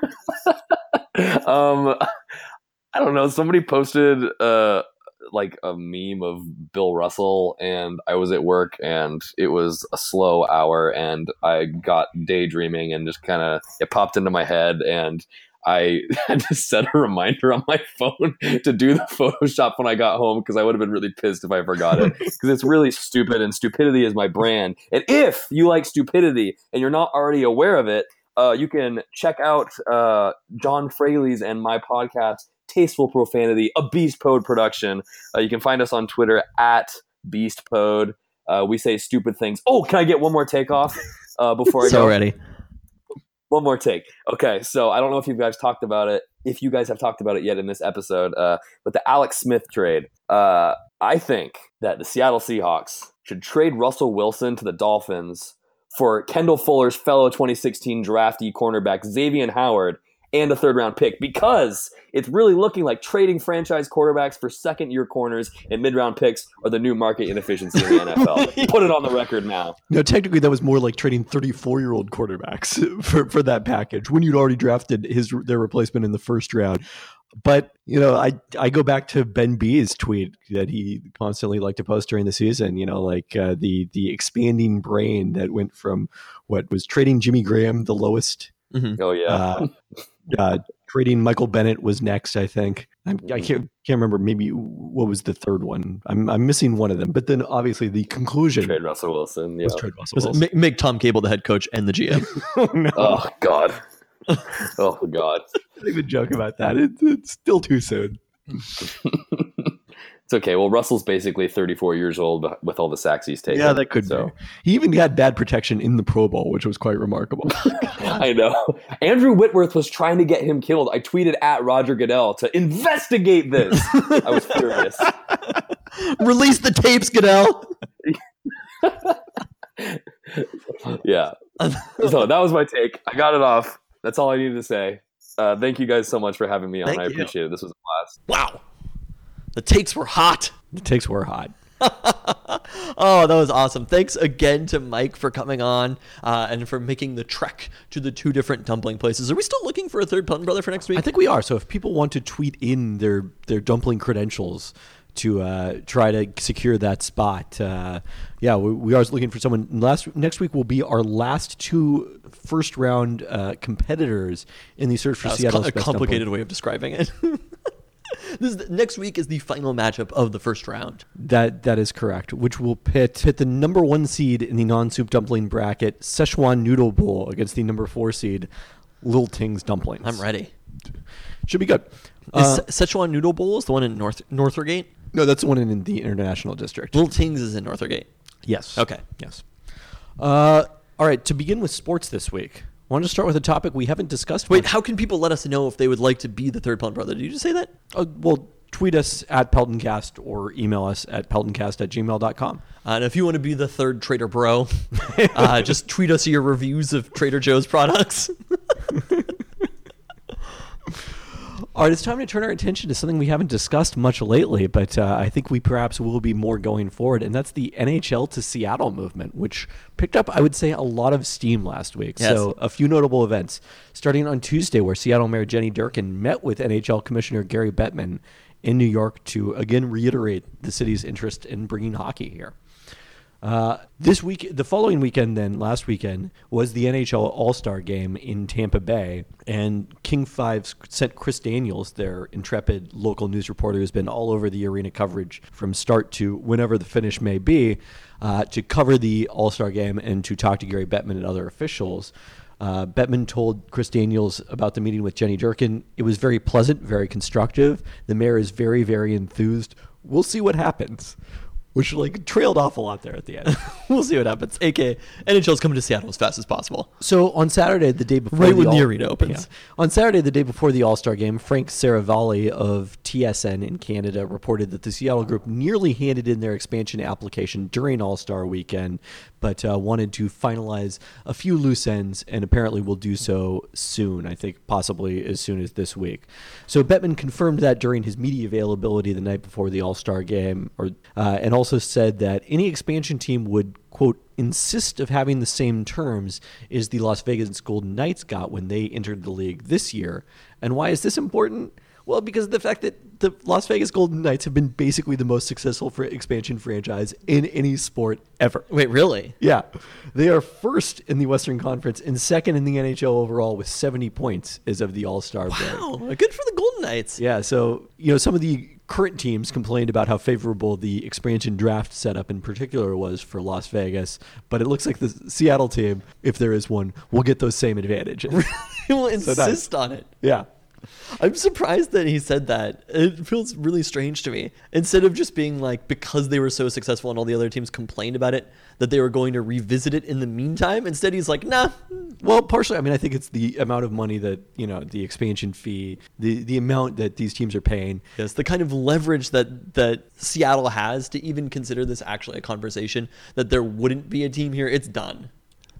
I don't know. Somebody posted like a meme of Bill Russell, and I was at work, and it was a slow hour, and I got daydreaming, and just kind of it popped into my head, and I had to set a reminder on my phone to do the Photoshop when I got home, because I would have been really pissed if I forgot it, because it's really stupid, and stupidity is my brand. And if you like stupidity and you're not already aware of it, you can check out John Fraley's and my podcast, Tasteful Profanity, a Beast Pod production. You can find us on Twitter at Beast Pod. We say stupid things. Oh, can I get one more take off before I go? So ready. One more take. Okay, so I don't know if you guys talked about it, if you guys have talked about it yet in this episode, but the Alex Smith trade. I think that the Seattle Seahawks should trade Russell Wilson to the Dolphins for Kendall Fuller's fellow 2016 draftee cornerback Xavier Howard and a third-round pick, because it's really looking like trading franchise quarterbacks for second-year corners and mid-round picks are the new market inefficiency in the NFL. Put it on the record now. No, technically that was more like trading 34-year-old quarterbacks for that package when you'd already drafted their replacement in the first round. But, you know, I go back to Ben B's tweet that he constantly liked to post during the season, you know, like the expanding brain that went from what was trading Jimmy Graham, the lowest. Mm-hmm. Oh, yeah. Trading Michael Bennett was next, I think. I can't remember maybe what was the third one. I'm missing one of them. But then obviously the conclusion. Trade Russell Wilson. Yeah. Was trade Russell Wilson. Make Tom Cable the head coach and the GM. Oh, no. Oh, God. Oh, God. Don't even joke about that. It's still too soon. It's okay. Well, Russell's basically 34 years old with all the sacks he's taken. Yeah, that could be. He even had bad protection in the Pro Bowl, which was quite remarkable. I know. Andrew Whitworth was trying to get him killed. I tweeted at Roger Goodell to investigate this. I was furious. Release the tapes, Goodell. Yeah. So that was my take. I got it off. That's all I needed to say. Thank you guys so much for having me on. I appreciate it. This was a blast. Wow. The takes were hot. The takes were hot. Oh, that was awesome. Thanks again to Mike for coming on and for making the trek to the two different dumpling places. Are we still looking for a third Pelton brother for next week? I think we are. So if people want to tweet in their dumpling credentials to try to secure that spot, we are looking for someone. Next week will be our last two first-round competitors in the search for Seattle's best dumpling. A complicated way of describing it. Next week is the final matchup of the first round. That is correct, which will pit the number 1 seed in the non-soup dumpling bracket, Szechuan Noodle Bowl, against the number 4 seed, Little Tings Dumplings. I'm ready. Should be good. Is Szechuan Noodle Bowl is the one in Northgate? No, that's the one in the International District. Little Tings is in Northgate. Yes. Okay. Yes. All right, to begin with sports this week, I want to start with a topic we haven't discussed. Wait, how can people let us know if they would like to be the third Pelton brother? Did you just say that? Well, tweet us at PeltonCast or email us at peltoncast@gmail.com. And if you want to be the third Trader Bro, just tweet us your reviews of Trader Joe's products. All right, it's time to turn our attention to something we haven't discussed much lately, but I think we perhaps will be more going forward, and that's the NHL to Seattle movement, which picked up, I would say, a lot of steam last week. Yes. So a few notable events, starting on Tuesday, where Seattle Mayor Jenny Durkin met with NHL Commissioner Gary Bettman in New York to again reiterate the city's interest in bringing hockey here. This week, the following weekend, then last weekend, was the NHL All-Star Game in Tampa Bay, and King 5 sent Chris Daniels, their intrepid local news reporter who's been all over the arena coverage from start to whenever the finish may be, to cover the All-Star Game and to talk to Gary Bettman and other officials. Bettman told Chris Daniels about the meeting with Jenny Durkin. It was very pleasant, very constructive. The mayor is very, very enthused. We'll see what happens. Which trailed off a lot there at the end. We'll see what happens. AK, NHL's coming to Seattle as fast as possible. So on Saturday, the day before right when the arena opens. On Saturday, the day before the All-Star Game, Frank Saravalli of TSN in Canada reported that the Seattle group nearly handed in their expansion application during All-Star weekend, but wanted to finalize a few loose ends and apparently will do so soon, I think possibly as soon as this week. So Bettman confirmed that during his media availability the night before the All-Star Game, and also said that any expansion team would, quote, insist of having the same terms as the Las Vegas Golden Knights got when they entered the league this year. And why is this important? Well, because of the fact that the Las Vegas Golden Knights have been basically the most successful expansion franchise in any sport ever. Wait, really? Yeah. They are first in the Western Conference and second in the NHL overall with 70 points as of the All-Star break. Wow, good for the Golden Knights. Yeah, so, some of the current teams complained about how favorable the expansion draft setup in particular was for Las Vegas, but it looks like the Seattle team, if there is one, will get those same advantages. He will insist on it. Yeah. I'm surprised that he said that. It feels really strange to me. Instead of just being because they were so successful and all the other teams complained about it, that they were going to revisit it in the meantime. Instead, he's like, nah. Well, partially, I think it's the amount of money that, the expansion fee, the amount that these teams are paying. Yes, the kind of leverage that Seattle has to even consider this actually a conversation, that there wouldn't be a team here. It's done.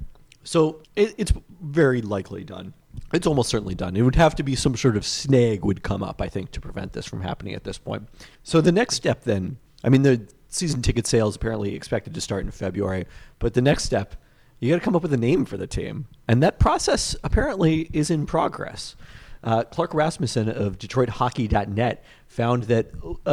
So it's very likely done. It's almost certainly done. It would have to be some sort of snag would come up, I think, to prevent this from happening at this point. So the next step then, the season ticket sales apparently expected to start in February, but the next step, you got to come up with a name for the team. And that process apparently is in progress. Clark Rasmussen of DetroitHockey.net found that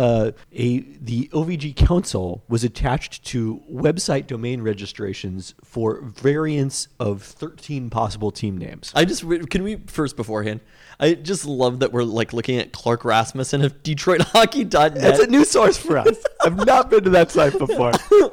the OVG Council was attached to website domain registrations for variants of 13 possible team names. Can we first beforehand? I just love that we're looking at Clark Rasmussen of DetroitHockey.net. That's a new source for us. I've not been to that site before.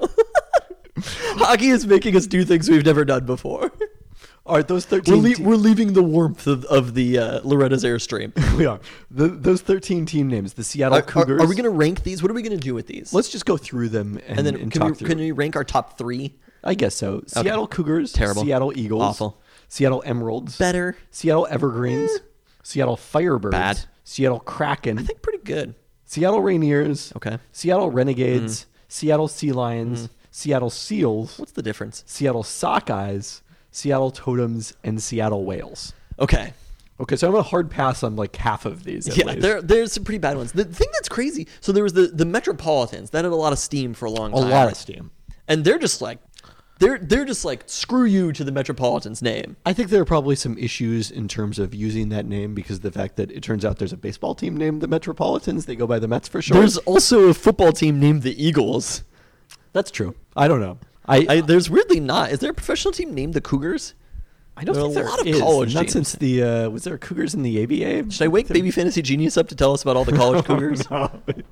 Hockey is making us do things we've never done before. All right, those 13... We're leaving the warmth of the Loretta's Airstream. We are. Those 13 team names, the Seattle Cougars... Are we going to rank these? What are we going to do with these? Let's just go through them and then can we rank our top three? I guess so. Okay. Seattle Cougars. Terrible. Seattle Eagles. Awful. Seattle Emeralds. Better. Seattle Evergreens. Seattle Firebirds. Bad. Seattle Kraken. I think pretty good. Seattle Rainiers. Okay. Seattle Renegades. Seattle Sea Lions. Seattle Seals. What's the difference? Seattle Sockeyes. Seattle Totems, and Seattle Whales. Okay, so I'm a hard pass on half of these. There's some pretty bad ones. The thing that's crazy, so there was the Metropolitans that had a lot of steam for a long time. A lot of steam. And they're just they're just screw you to the Metropolitans name. I think there are probably some issues in terms of using that name because of the fact that it turns out there's a baseball team named the Metropolitans. They go by the Mets for sure. There's also a football team named the Eagles. That's true. I don't know. There's weirdly not. Is there a professional team named the Cougars? I don't think there are a lot of is. college Not teams. since the was there Cougars in the ABA? Should I wake Baby Fantasy Genius up to tell us about all the college Cougars? No.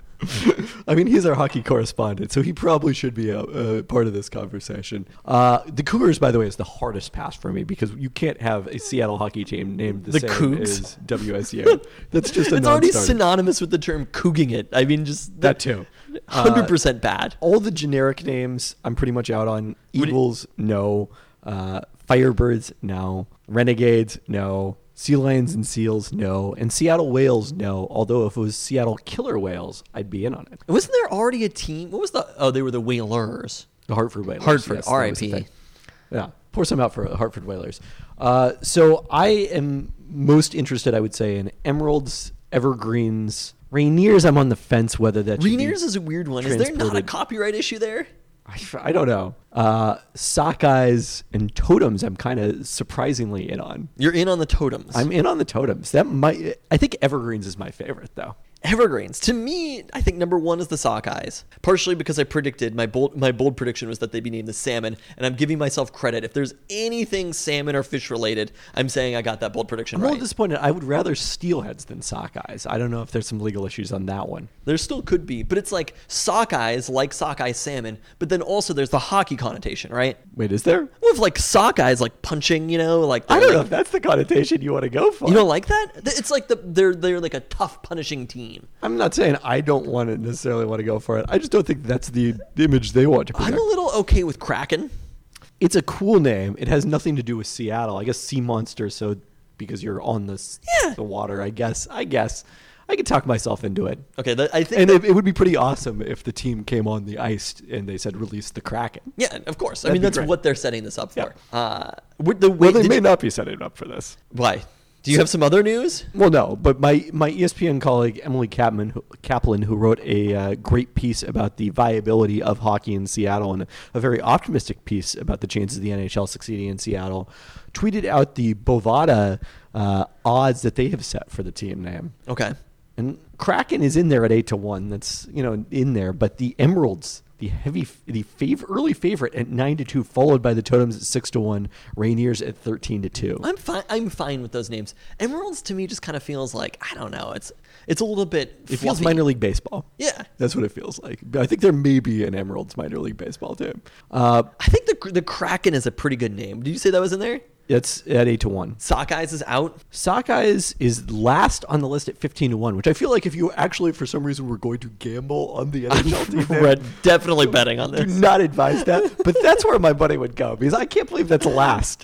He's our hockey correspondent, so he probably should be a part of this conversation. The Cougars, by the way, is the hardest pass for me because you can't have a Seattle hockey team named the same Cougs? as WSU. That's just it's already synonymous with the term "cooging it." Just that too. 100% bad. All the generic names, I'm pretty much out on. Eagles, no. Firebirds, no. Renegades, no. Sea Lions and Seals, no. And Seattle Whales, no. Although if it was Seattle Killer Whales, I'd be in on it. Wasn't there already a team? What was they were the Whalers. The Hartford Whalers. Hartford, yes, R.I.P. Yeah, pour some out for the Hartford Whalers. So I am most interested, I would say, in Emeralds, Evergreens, Rainiers. I'm on the fence whether that Rainiers is a weird one. Is there not a copyright issue there? I don't know. Sockeyes and Totems, I'm kind of surprisingly in on. You're in on the Totems. I'm in on the Totems. I think Evergreens is my favorite, though. Evergreens. To me, I think number one is the Sockeyes. Partially because I predicted, my bold prediction was that they'd be named the Salmon, and I'm giving myself credit. If there's anything salmon or fish related, I'm saying I got that bold prediction I'm right. a little disappointed. I would rather steelheads than sockeyes. I don't know if there's some legal issues on that one. There still could be, but it's like Sockeyes, like Sockeye salmon, but then also there's the hockey connotation, right? Wait, is there? Well, if like Sockeyes, like punching, like I don't know if that's the connotation you want to go for. You don't like that? It's like they're like a tough punishing team. I'm not saying I don't want to necessarily want to go for it. I just don't think that's the image they want to project. I'm a little okay with Kraken. It's a cool name. It has nothing to do with Seattle. I guess sea monster. So because you're on the water, I guess I could talk myself into it. Okay, I think, and it would be pretty awesome if the team came on the ice and they said release the Kraken. Yeah, of course. That'd be that's great. what they're setting this up for. Yeah. They may not be setting it up for this. Why? Do you have some other news? Well, no, but my ESPN colleague Emily Kaplan, who wrote a great piece about the viability of hockey in Seattle and a very optimistic piece about the chances of the NHL succeeding in Seattle, tweeted out the Bovada odds that they have set for the team name. Okay. And Kraken is in there at 8-1. That's in there, but the Emeralds, the early favorite at 9-2, followed by the Totems at 6-1, Rainiers at 13-2. I'm fine with those names. Emeralds to me just kind of feels like, I don't know. It's a little bit. It feels minor league baseball. Yeah, that's what it feels like. I think there may be an Emeralds minor league baseball team. I think the Kraken is a pretty good name. Did you say that was in there? It's at 8-1. Sockeyes is out. Sockeyes is last on the list at 15-1, which I feel like if you actually, for some reason, were going to gamble on the NHL team, we're definitely betting on this. Do not advise that. But that's where my money would go because I can't believe that's last.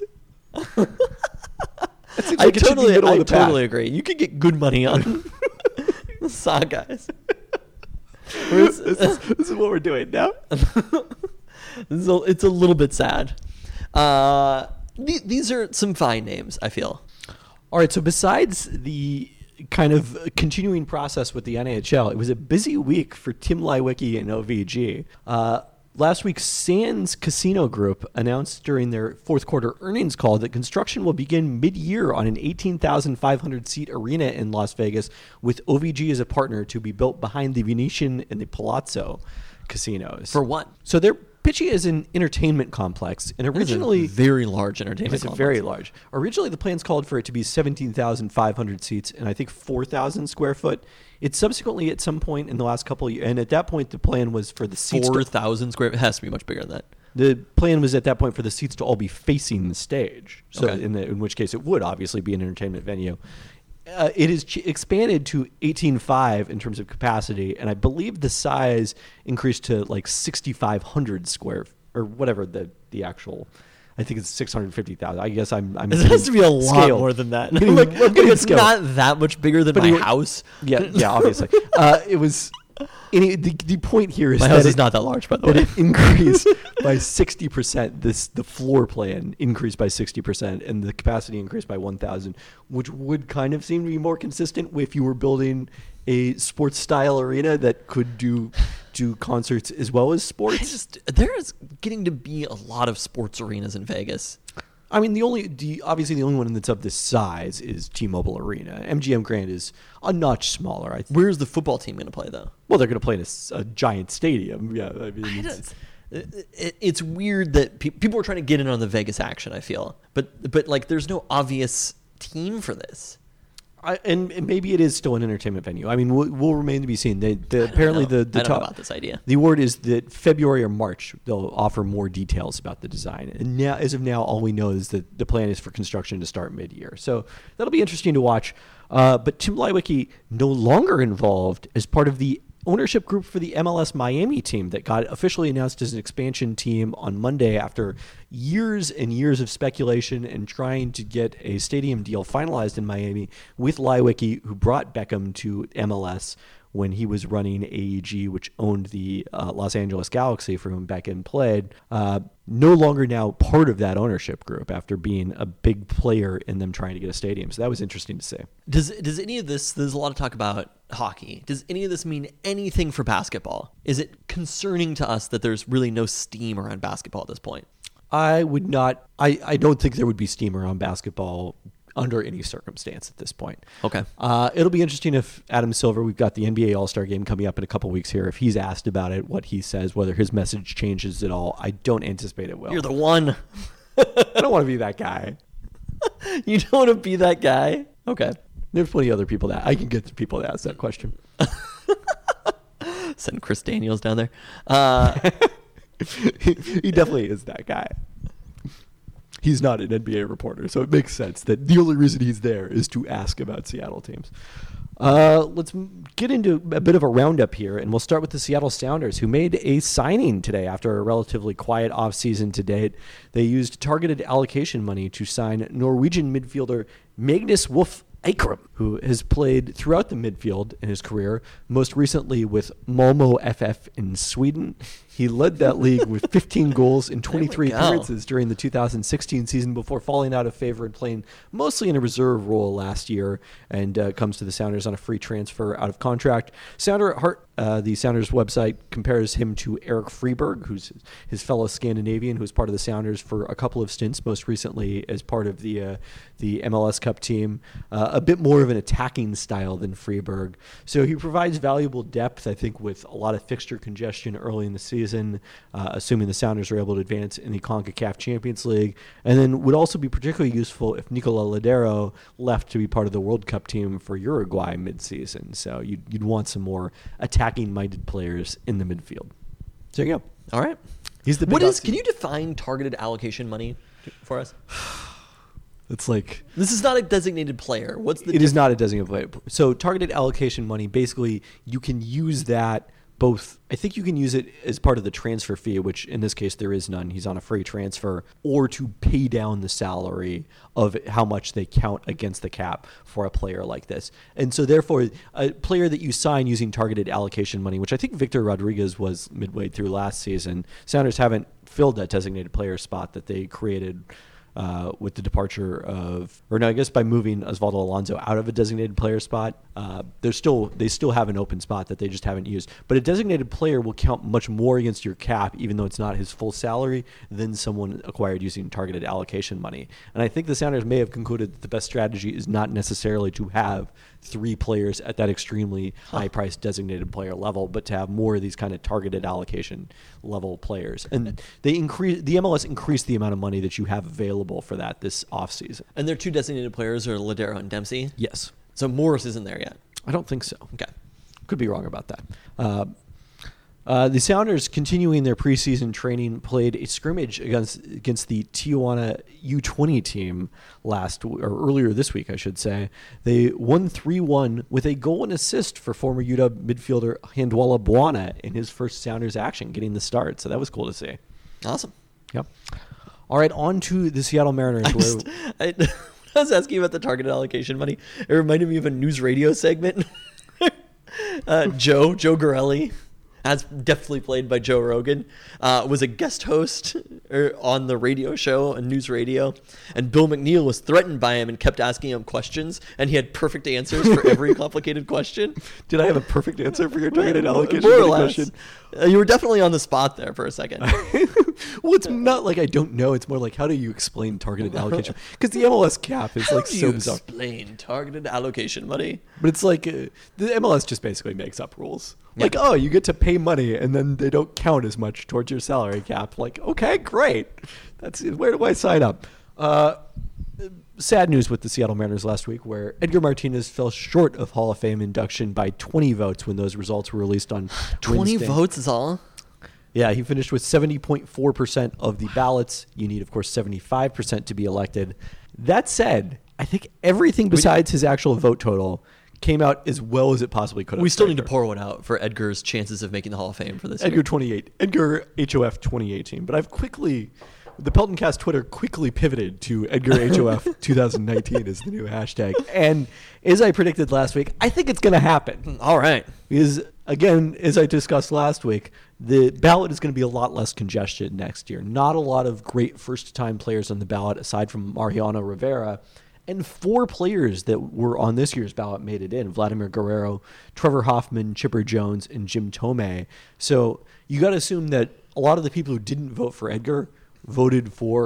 I totally agree. You could get good money on Sockeyes. This is what we're doing now. It's a little bit sad. These are some fine names, I feel. All right, so besides the kind of continuing process with the NHL, it was a busy week for Tim Leiweke and OVG. Last week, Sands Casino Group announced during their fourth quarter earnings call that construction will begin mid-year on an 18,500-seat arena in Las Vegas with OVG as a partner to be built behind the Venetian and the Palazzo casinos. For what? So they're pitching as an entertainment complex, and originally it's a very large entertainment complex. It's very large. Originally, the plans called for it to be 17,500 seats and I think 4,000 square foot. It subsequently, at some point in the last couple of years, and at that point, the plan was for the seats 4,000 square. It has to be much bigger than that. The plan was at that point for the seats to all be facing the stage. So Okay. in which case, it would obviously be an entertainment venue. It is expanded to 18.5 in terms of capacity, and I believe the size increased to like 6,500 square or whatever the actual. I think it's 650,000. I guess I'm. It has to be a lot more than that. I'm getting It's not that much bigger than my house. Yeah, obviously. It was. The point here is my house is not that large, by the way. That it increased by 60%. The floor plan increased by 60%, and the capacity increased by 1,000, which would kind of seem to be more consistent if you were building a sports style arena that could do concerts as well as sports. There is getting to be a lot of sports arenas in Vegas. I mean, obviously the only one that's of this size is T-Mobile Arena. MGM Grand is a notch smaller. I think. Where's the football team going to play, though? Well, they're going to play in a giant stadium. Yeah, I mean, it's weird that people are trying to get in on the Vegas action, I feel. But like, there's no obvious team for this. And maybe it is still an entertainment venue. I mean, we'll remain to be seen. Apparently, I don't know about this idea. The word is that February or March they'll offer more details about the design. And now, as of now, all we know is that the plan is for construction to start mid-year. So that'll be interesting to watch. But Tim Leiweke no longer involved as part of the ownership group for the MLS Miami team that got officially announced as an expansion team on Monday after years and years of speculation and trying to get a stadium deal finalized in Miami with Leiweke, who brought Beckham to MLS when he was running AEG, which owned the Los Angeles Galaxy, for whom Beckham played. No longer now part of that ownership group after being a big player in them trying to get a stadium. So that was interesting to see. Does any of this, there's a lot of talk about hockey. Does any of this mean anything for basketball? Is it concerning to us that there's really no steam around basketball at this point? I would not. I don't think there would be steam around basketball under any circumstance at this point. Okay. It'll be interesting if Adam Silver, we've got the NBA All-Star Game coming up in a couple weeks here, if he's asked about it, what he says, whether his message changes at all. I don't anticipate it will. You're the one. I don't want to be that guy. You don't want to be that guy? Okay. There's plenty of other people that I can get to people that ask that question. Send Chris Daniels down there. He definitely is that guy. He's not an NBA reporter, so it makes sense that the only reason he's there is to ask about Seattle teams. Let's get into a bit of a roundup here, and we'll start with the Seattle Sounders, who made a signing today after a relatively quiet offseason to date. They used targeted allocation money to sign Norwegian midfielder Magnus Wolff Eikrem, who has played throughout the midfield in his career, most recently with Malmö FF in Sweden. He led that league with 15 goals in 23 appearances during the 2016 season before falling out of favor and playing mostly in a reserve role last year, and comes to the Sounders on a free transfer out of contract. The Sounders website compares him to Eric Freeberg, who's his fellow Scandinavian, who was part of the Sounders for a couple of stints, most recently as part of the MLS Cup team. A bit more of an attacking style than Freeberg. So he provides valuable depth, I think, with a lot of fixture congestion early in the season, assuming the Sounders are able to advance in the CONCACAF Champions League, and then would also be particularly useful if Nicola Ladero left to be part of the World Cup team for Uruguay midseason. So you'd want some more attacking-minded players in the midfield. So there you go. All right. He's the Can you define targeted allocation money for us? It's like, this is not a designated player. It is not a designated player. So targeted allocation money, basically, you can use that both. I think you can use it as part of the transfer fee, which in this case there is none. He's on a free transfer, or to pay down the salary of how much they count against the cap for a player like this. And so therefore, a player that you sign using targeted allocation money, which I think Victor Rodriguez was midway through last season, Sounders haven't filled that designated player spot that they created with the departure of, I guess by moving Osvaldo Alonso out of a designated player spot. They still have an open spot that they just haven't used. But a designated player will count much more against your cap, even though it's not his full salary, than someone acquired using targeted allocation money. And I think the Sounders may have concluded that the best strategy is not necessarily to have 3 players at that extremely high-priced designated player level, but to have more of these kind of targeted allocation level players. And the MLS increased the amount of money that you have available for that this offseason. And their 2 designated players are Ladero and Dempsey? Yes. So Morris isn't there yet? I don't think so. Okay. Could be wrong about that. The Sounders, continuing their preseason training, played a scrimmage against the Tijuana U20 team earlier this week, I should say. They won 3-1 with a goal and assist for former UW midfielder Handwalla Bwana in his first Sounders action, getting the start. So that was cool to see. Awesome. Yep. All right, on to the Seattle Mariners. I was asking about the targeted allocation money. It reminded me of a news radio segment. Joe Gorelli, as definitely played by Joe Rogan, was a guest host on the radio show, on news radio, and Bill McNeil was threatened by him and kept asking him questions, and he had perfect answers for every complicated question. Did I have a perfect answer for your targeted allocation More or less. question? You were definitely on the spot there for a second. Well, it's not like I don't know. It's more like, how do you explain targeted allocation? Because the MLS cap is like so bizarre. Explain targeted allocation money? But it's like the MLS just basically makes up rules. Like, oh, you get to pay money, and then they don't count as much towards your salary cap. Like, okay, great. Where do I sign up? Sad news with the Seattle Mariners last week, where Edgar Martinez fell short of Hall of Fame induction by 20 votes when those results were released on 20 Wednesday. votes is all? Yeah, he finished with 70.4% of the ballots. You need, of course, 75% to be elected. That said, I think everything besides his actual vote total came out as well as it possibly could have. We still need to pour one out for Edgar's chances of making the Hall of Fame for this year. Edgar HOF 2018. But the Pelton Cast Twitter quickly pivoted to Edgar HOF 2019 as the new hashtag. And as I predicted last week, I think it's going to happen. All right. Because, again, as I discussed last week, the ballot is going to be a lot less congested next year. Not a lot of great first-time players on the ballot, aside from Mariano Rivera. And 4 players that were on this year's ballot made it in: Vladimir Guerrero, Trevor Hoffman, Chipper Jones, and Jim Thome. So you got to assume that a lot of the people who didn't vote for Edgar voted for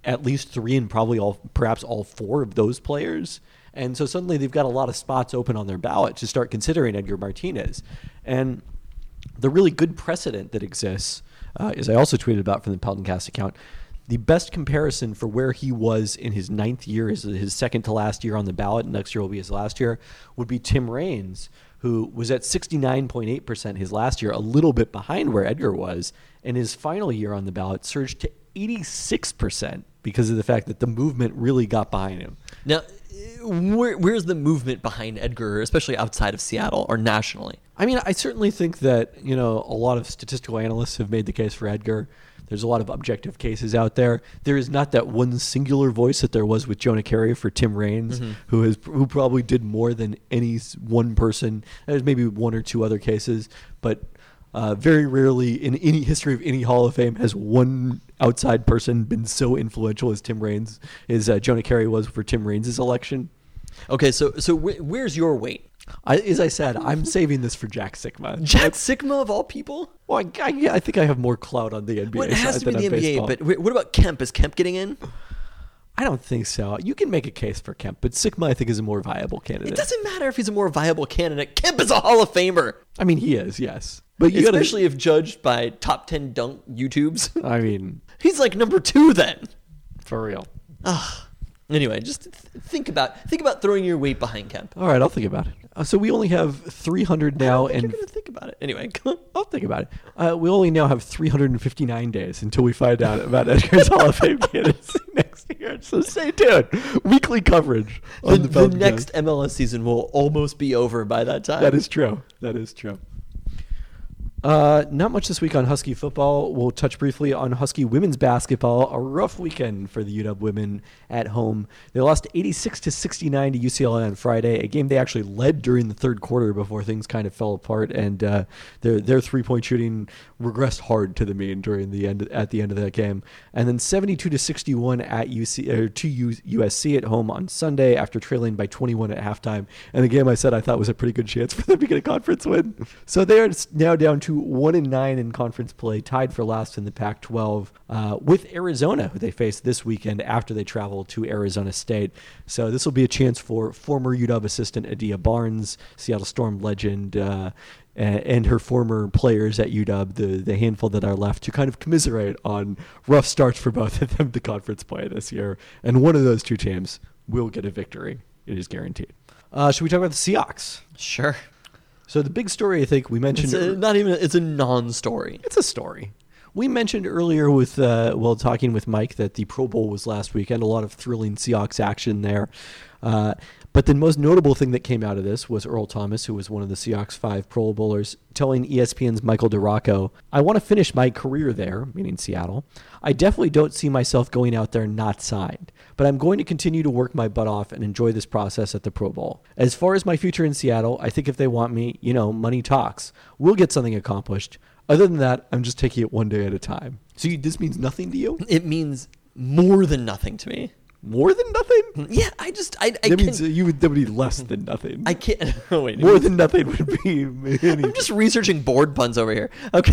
at least 3 and probably perhaps all 4 of those players. And so suddenly they've got a lot of spots open on their ballot to start considering Edgar Martinez. And the really good precedent that exists, as I also tweeted about from the Peltoncast account, the best comparison for where he was in his 9th year, his second to last year on the ballot, next year will be his last year, would be Tim Raines, who was at 69.8% his last year, a little bit behind where Edgar was, and his final year on the ballot surged to 86% because of the fact that the movement really got behind him. Now, where's the movement behind Edgar, especially outside of Seattle or nationally? I mean, I certainly think that, a lot of statistical analysts have made the case for Edgar. There's a lot of objective cases out there. There is not that one singular voice that there was with Jonah Carey for Tim Raines, who probably did more than any one person. There's maybe 1 or 2 other cases, but very rarely in any history of any Hall of Fame has one outside person been so influential as Tim Raines, as Jonah Carey was for Tim Raines' election. Okay, so where's your weight? As I said, I'm saving this for Jack Sikma. Jack Sikma of all people? Well, I think I have more clout on the NBA Well, it has side to be than the on NBA, baseball. but what about Kemp? Is Kemp getting in? I don't think so. You can make a case for Kemp, but Sikma I think is a more viable candidate. It doesn't matter if he's a more viable candidate. Kemp is a Hall of Famer. I mean, he is, yes. But especially if judged by top 10 dunk YouTubes. I mean, he's like number 2 then. For real. Anyway, just think about throwing your weight behind Kemp. All right, I'll think about it. So we only have 300 now, and you're gonna think about it anyway. I'll think about it. We only now have 359 days until we find out about Edgar's Hall of Fame candidacy next year. So stay tuned. Weekly coverage on The next MLS season will almost be over by that time. That is true. Not much this week on Husky football. We'll touch briefly on Husky women's basketball. A rough weekend for the UW women at home. They lost 86-69 to UCLA on Friday, a game they actually led during the third quarter before things kind of fell apart, and their three-point shooting regressed hard to the mean at the end of that game. And then 72-61 at USC at home on Sunday after trailing by 21 at halftime. And a game I said I thought was a pretty good chance for them to get a conference win. So they are now down to 1-9 in conference play, tied for last in the Pac-12 with Arizona, who they face this weekend after they travel to Arizona State. So this will be a chance for former UW assistant Adia Barnes, Seattle Storm legend, and her former players at UW, the handful that are left, to kind of commiserate on rough starts for both of them to conference play this year. And one of those two teams will get a victory. It is guaranteed. Should we talk about the Seahawks? Sure. So the big story I think we mentioned... It's a non-story. It's a story. We mentioned earlier with while talking with Mike that the Pro Bowl was last weekend. A lot of thrilling Seahawks action there. But the most notable thing that came out of this was Earl Thomas, who was one of the Seahawks 5 Pro Bowlers, telling ESPN's Michael DeRocco, "I want to finish my career there," meaning Seattle. "I definitely don't see myself going out there not signed, but I'm going to continue to work my butt off and enjoy this process at the Pro Bowl. As far as my future in Seattle, I think if they want me, money talks. We'll get something accomplished. Other than that, I'm just taking it one day at a time." So this means nothing to you? It means more than nothing to me. More than nothing? Yeah, that means that would be less than nothing. I can't. Oh, wait. More than nothing would be. I'm just researching board puns over here. Okay.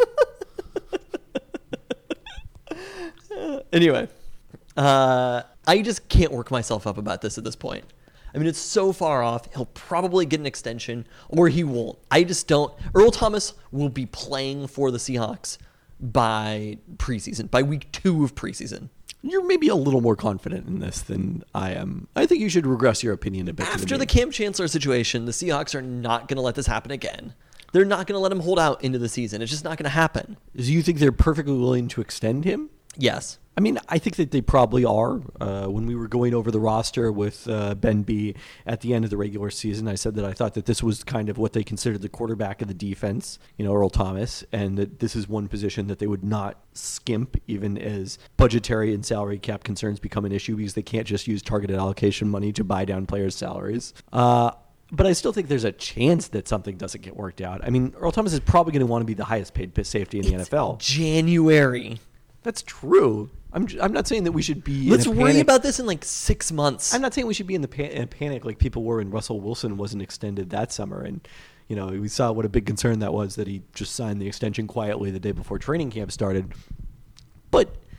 Anyway, I just can't work myself up about this at this point. I mean, it's so far off. He'll probably get an extension, or he won't. I just don't. Earl Thomas will be playing for the Seahawks by preseason, by week 2 of preseason. You're maybe a little more confident in this than I am. I think you should regress your opinion a bit. After the Cam Chancellor situation, the Seahawks are not going to let this happen again. They're not going to let him hold out into the season. It's just not going to happen. Do you think they're perfectly willing to extend him? Yes. I mean, I think that they probably are. When we were going over the roster with Ben B at the end of the regular season, I said that I thought that this was kind of what they considered the quarterback of the defense, Earl Thomas, and that this is one position that they would not skimp even as budgetary and salary cap concerns become an issue, because they can't just use targeted allocation money to buy down players' salaries. But I still think there's a chance that something doesn't get worked out. I mean, Earl Thomas is probably going to want to be the highest paid safety in the NFL. January. That's true. I'm not saying that we should be. Let's worry about this in like 6 months. I'm not saying we should be in a panic like people were when Russell Wilson wasn't extended that summer, and we saw what a big concern that was, that he just signed the extension quietly the day before training camp started. But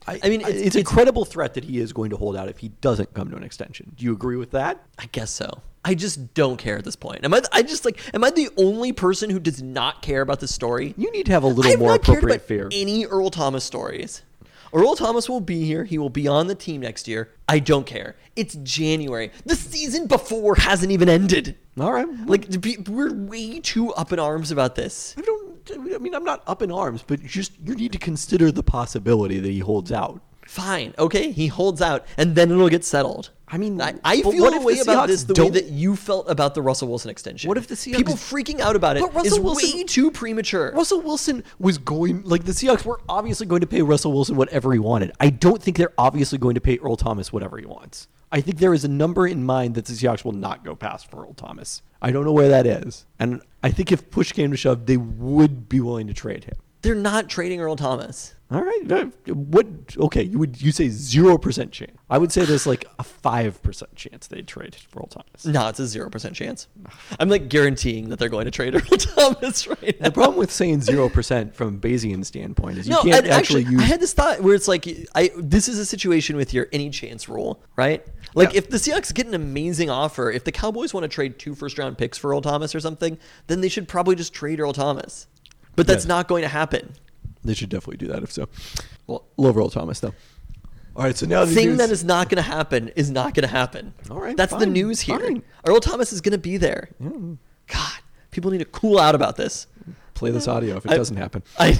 I mean, it's a credible threat that he is going to hold out if he doesn't come to an extension. Do you agree with that? I guess so. I just don't care at this point. Am I the only person who does not care about this story? You need to have a little I've more not cared appropriate about fear. any Earl Thomas stories. Earl Thomas will be here. He will be on the team next year. I don't care. It's January. The season before hasn't even ended. All right. Like, we're way too up in arms about this. I mean, I'm not up in arms, but you need to consider the possibility that he holds out. Fine. Okay, he holds out, and then it'll get settled. I mean, I but feel what the if way the about Seahawks this the way don't- that you felt about the Russell Wilson extension. What if the Seahawks- people freaking out about it But Russell is Wilson- way too premature? Russell Wilson was going, like, the Seahawks were obviously going to pay Russell Wilson whatever he wanted. I don't think they're obviously going to pay Earl Thomas whatever he wants. I think there is a number in mind that the Seahawks will not go past for Earl Thomas. I don't know where that is. And I think if push came to shove, they would be willing to trade him. They're not trading Earl Thomas. All right. Okay, you say 0% chance. I would say there's like a 5% chance they'd trade Earl Thomas. No, it's a 0% chance. I'm like guaranteeing that they're going to trade Earl Thomas right now. The problem with saying 0% from Bayesian standpoint is you No, can't I actually use. I had this thought where it's like, this is a situation with your any chance rule, right? Like, Yeah. if the Seahawks get an amazing offer, if the Cowboys want to trade 2 first-round picks for Earl Thomas or something, then they should probably just trade Earl Thomas. But that's Yes. not going to happen. They should definitely do that if so. Well, love Earl Thomas though. All right, so now The the thing news- that is not going to happen is not going to happen. All right, That's the fine, news here. fine. Earl Thomas is going to be there. God, people need to cool out about this. play this audio if it doesn't happen. I'm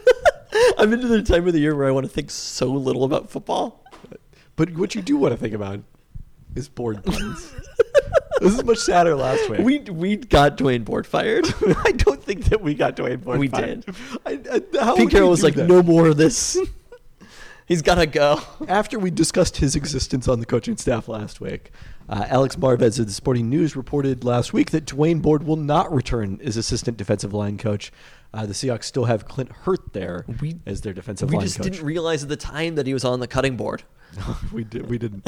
into the time of the year where I want to think so little about football. But what you do want to think about is board puns. This is much sadder last week. We got Dwayne Board fired. I don't think that we got Dwayne Board We fired. did. How Pete would Carroll you was do like, that? no more of this. He's got to go. After we discussed his existence on the coaching staff last week, Alex Marvez of the Sporting News reported last week that Dwayne Board will not return as assistant defensive line coach. The Seahawks still have Clint Hurt there as their defensive We line just coach. didn't realize at the time that he was on the cutting board. We didn't.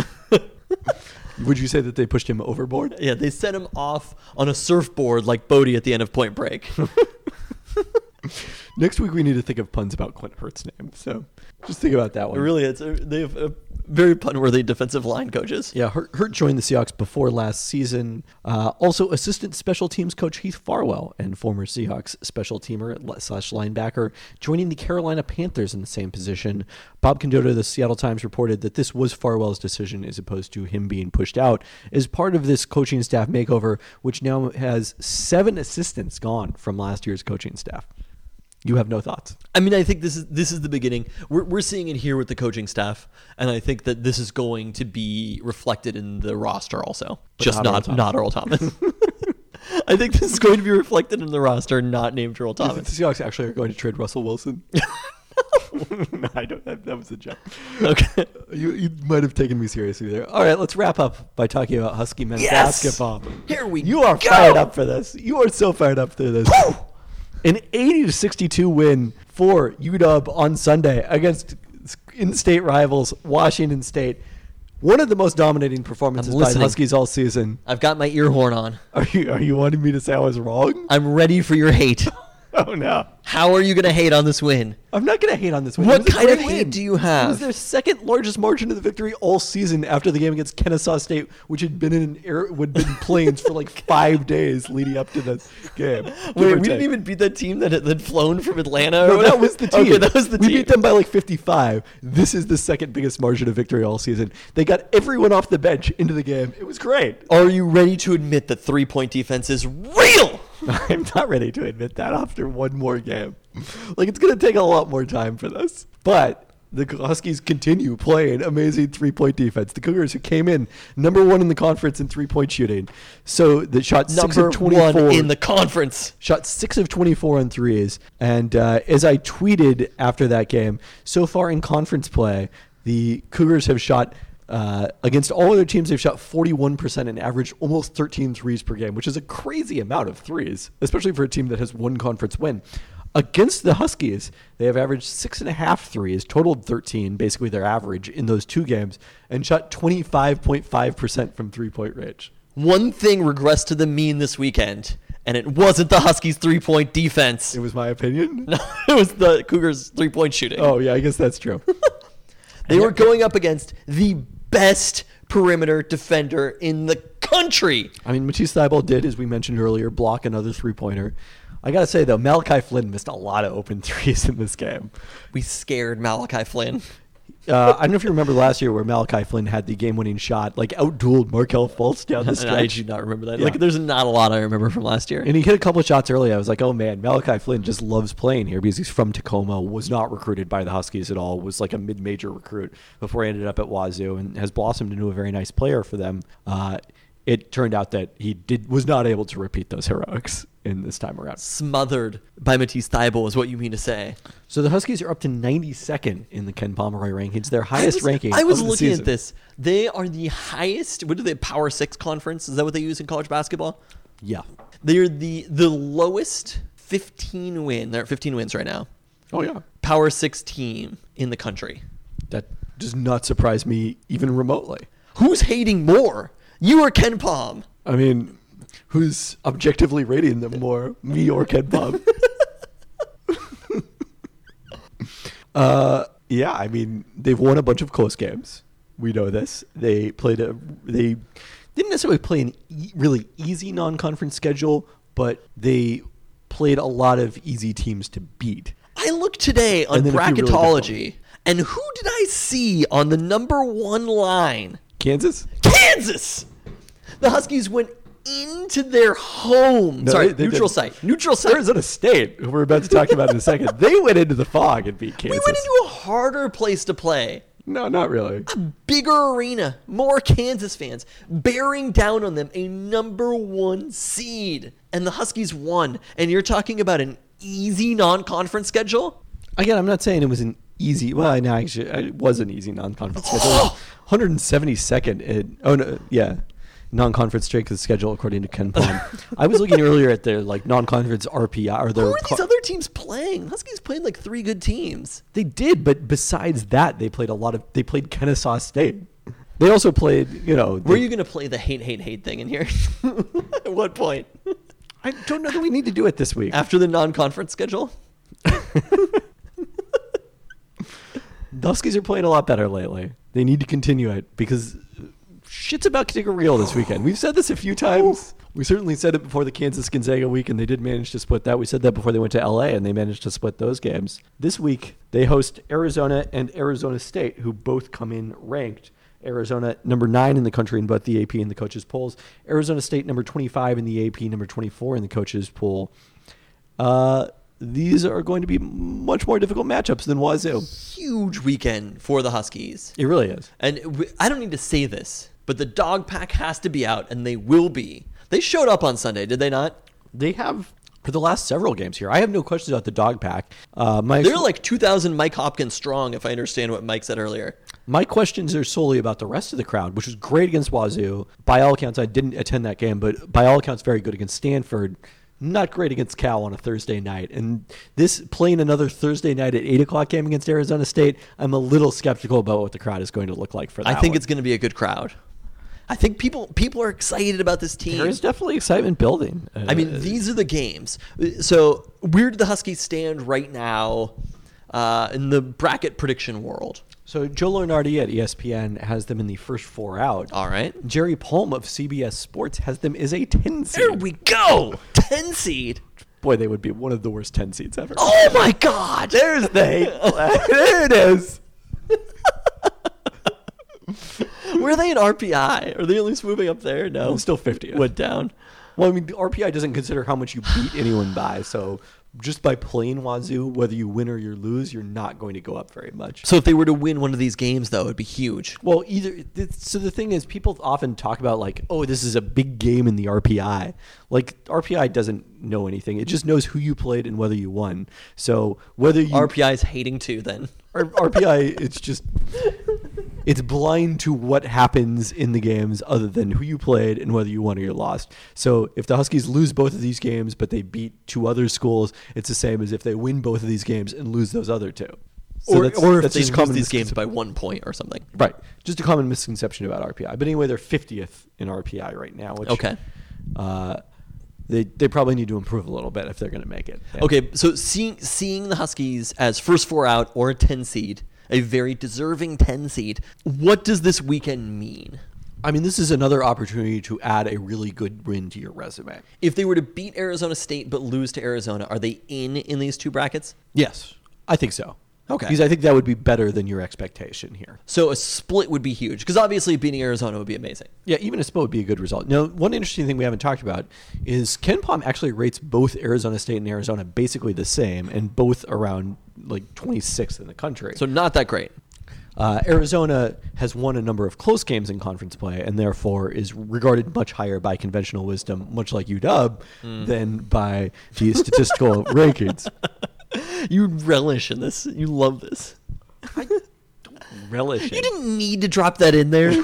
Would you say that they pushed him overboard? Yeah, they sent him off on a surfboard like Bodie at the end of Point Break. Next week we need to think of puns about Clint Hurt's name. So just think about that one. Really, they have very pun-worthy defensive line coaches. Yeah, Hurt joined the Seahawks before last season. Also, assistant special teams coach Heath Farwell and former Seahawks special teamer / linebacker joining the Carolina Panthers in the same position. Bob Condotta of the Seattle Times reported that this was Farwell's decision as opposed to him being pushed out as part of this coaching staff makeover, which now has 7 assistants gone from last year's coaching staff. You have no thoughts? I mean, I think this is the beginning. We're seeing it here with the coaching staff, and I think that this is going to be reflected in the roster also, But just not Earl not Earl Thomas. I think this is going to be reflected in the roster, not named Earl Do you think Thomas. the Seahawks actually are going to trade Russell Wilson? No, I don't. That was a joke. Okay. You might have taken me seriously there. All right, let's wrap up by talking about Husky men's Yes! basketball. Here we You are go! fired up for this. You are so fired up for this. An 80-62 win for UW on Sunday against in-state rivals Washington State. One of the most dominating performances I'm by the listening. Huskies all season. I've got my ear horn on. Are you wanting me to say I was wrong? I'm ready for your hate. Oh no. How are you going to hate on this win? I'm not going to hate on this win. What It was a kind of great hate win. do you It have? was their second largest margin of the victory all season after the game against Kennesaw State, which had been in planes for like 5 days leading up to the game. Wait, we didn't even beat that team that had flown from Atlanta? or No, that whatever? was the team. Okay, that was the we team. beat them by like 55. This is the second biggest margin of victory all season. They got everyone off the bench into the game. It was great. Are you ready to admit that 3-point defense is real? I'm not ready to admit that after one more game. Like, it's going to take a lot more time for this. But the Huskies continue playing amazing 3-point defense. The Cougars, who came in number 1 in the conference in 3-point shooting, so they shot 6 Number of 24 one in the conference. Shot 6 of 24 on threes. And as I tweeted after that game, so far in conference play, the Cougars have shot, against all other teams, they've shot 41% and averaged almost 13 threes per game, which is a crazy amount of threes, especially for a team that has one conference win. Against the Huskies, they have averaged 6.5 threes, totaled 13, basically their average in those 2 games, and shot 25.5% from 3-point range. One thing regressed to the mean this weekend, and it wasn't the Huskies' 3-point defense. It was my opinion. No, it was the Cougars' 3-point shooting. Oh, yeah, I guess that's true. They were going up against the best perimeter defender in the country. I mean, Matisse Thybulle did, as we mentioned earlier, block another three-pointer. I got to say, though, Malachi Flynn missed a lot of open threes in this game. We scared Malachi Flynn. I don't know if you remember last year where Malachi Flynn had the game-winning shot, like out-dueled Markelle Fultz down the stretch. I do not remember that. Yeah. Like, there's not a lot I remember from last year. And he hit a couple of shots early. I was like, oh, man, Malachi Flynn just loves playing here because he's from Tacoma, was not recruited by the Huskies at all, was like a mid-major recruit before he ended up at Wazoo and has blossomed into a very nice player for them. It turned out that he was not able to repeat those heroics in this time around. Smothered by Matisse Thybulle is what you mean to say. So the Huskies are up to 92nd in the Ken Pomeroy rankings, their highest ranking. I was of the looking season. at this. They are the highest. What are they? Power 6 conference? Is that what they use in college basketball? Yeah. They're the lowest 15 win. They're at 15 wins right now. Oh, yeah. Power 6 team in the country. That does not surprise me even remotely. Who's hating more? You or Ken Pom? I mean, who's objectively rating them more, me or Ken Pom? Yeah, I mean, they've won a bunch of close games. We know this. They didn't necessarily play an really easy non-conference schedule, but they played a lot of easy teams to beat. I looked today on Bracketology, and who did I see on the number 1 line? Kansas? Kansas! The Huskies went into their home. Neutral site. Neutral site. Arizona State, who we're about to talk about in a second, they went into the fog and beat Kansas. We went into a harder place to play. No, not really. A bigger arena. More Kansas fans. Bearing down on them, a number 1 seed. And the Huskies won. And you're talking about an easy non-conference schedule? Again, I'm not saying it was an easy. Well, no, actually, it was an easy non-conference schedule. It was 172nd. Non-conference strength of the schedule according to Ken Pom. I was looking earlier at their non-conference RPI or their. Who are these other teams playing? The Huskies played 3 good teams. They did, but besides that, they played They played Kennesaw State. They also played. Were you going to play the hate thing in here? At what point? I don't know that we need to do it this week. After the non-conference schedule? The Huskies are playing a lot better lately. They need to continue it because shit's about to take a reel this weekend. We've said this a few times. We certainly said it before the Kansas-Gonzaga week, and they did manage to split that. We said that before they went to L.A., and they managed to split those games. This week, they host Arizona and Arizona State, who both come in ranked. Arizona, number 9 in the country in both the AP and the coaches' polls. Arizona State, number 25 in the AP, number 24 in the coaches' poll. These are going to be much more difficult matchups than Wazoo. Huge weekend for the Huskies. It really is. And I don't need to say this, but the dog pack has to be out, and they will be. They showed up on Sunday, did they not? They have for the last several games here. I have no questions about the dog pack. They're 2,000 Mike Hopkins strong, if I understand what Mike said earlier. My questions are solely about the rest of the crowd, which was great against Wazoo. By all accounts, I didn't attend that game, but by all accounts, very good against Stanford. Not great against Cal on a Thursday night. And this playing another Thursday night at 8 o'clock game against Arizona State, I'm a little skeptical about what the crowd is going to look like for that I think one. it's going to be a good crowd. I think people are excited about this team. There is definitely excitement building. I mean, these are the games. So where do the Huskies stand right now in the bracket prediction world? So Joe Lunardi at ESPN has them in the first 4 out. All right. Jerry Palm of CBS Sports has them as a 10 seed. There we go. 10 seed. Boy, they would be one of the worst 10 seeds ever. Oh, my God. There's the hate flag. There it is. Were they in RPI? Are they at least moving up there? No. Still 50th. Went down. Well, I mean, the RPI doesn't consider how much you beat anyone by, so just by playing Wazoo, whether you win or you lose, you're not going to go up very much. So if they were to win one of these games, though, it'd be huge. Well, so the thing is, people often talk about this is a big game in the RPI. RPI doesn't know anything. It just knows who you played and whether you won. So whether you... RPI is hating too, then. RPI, it's blind to what happens in the games other than who you played and whether you won or you lost. So if the Huskies lose both of these games, but they beat 2 other schools, it's the same as if they win both of these games and lose those other 2. So or if they lose these games by 1 point or something. Right. Just a common misconception about RPI. But anyway, they're 50th in RPI right now. Which, okay. They probably need to improve a little bit if they're going to make it. Yeah. Okay, so seeing the Huskies as first 4 out or a 10 seed a very deserving 10 seed. What does this weekend mean? I mean, this is another opportunity to add a really good win to your resume. If they were to beat Arizona State but lose to Arizona, are they in these two brackets? Yes, I think so. Okay. Because I think that would be better than your expectation here. So a split would be huge, because obviously beating Arizona would be amazing. Yeah, even a split would be a good result. Now, one interesting thing we haven't talked about is KenPom actually rates both Arizona State and Arizona basically the same, and both around like 26th in the country. So not that great. Arizona has won a number of close games in conference play and therefore is regarded much higher by conventional wisdom, much like UW, than by the statistical rankings. You relish in this. You love this. I don't relish it. You didn't need to drop that in there.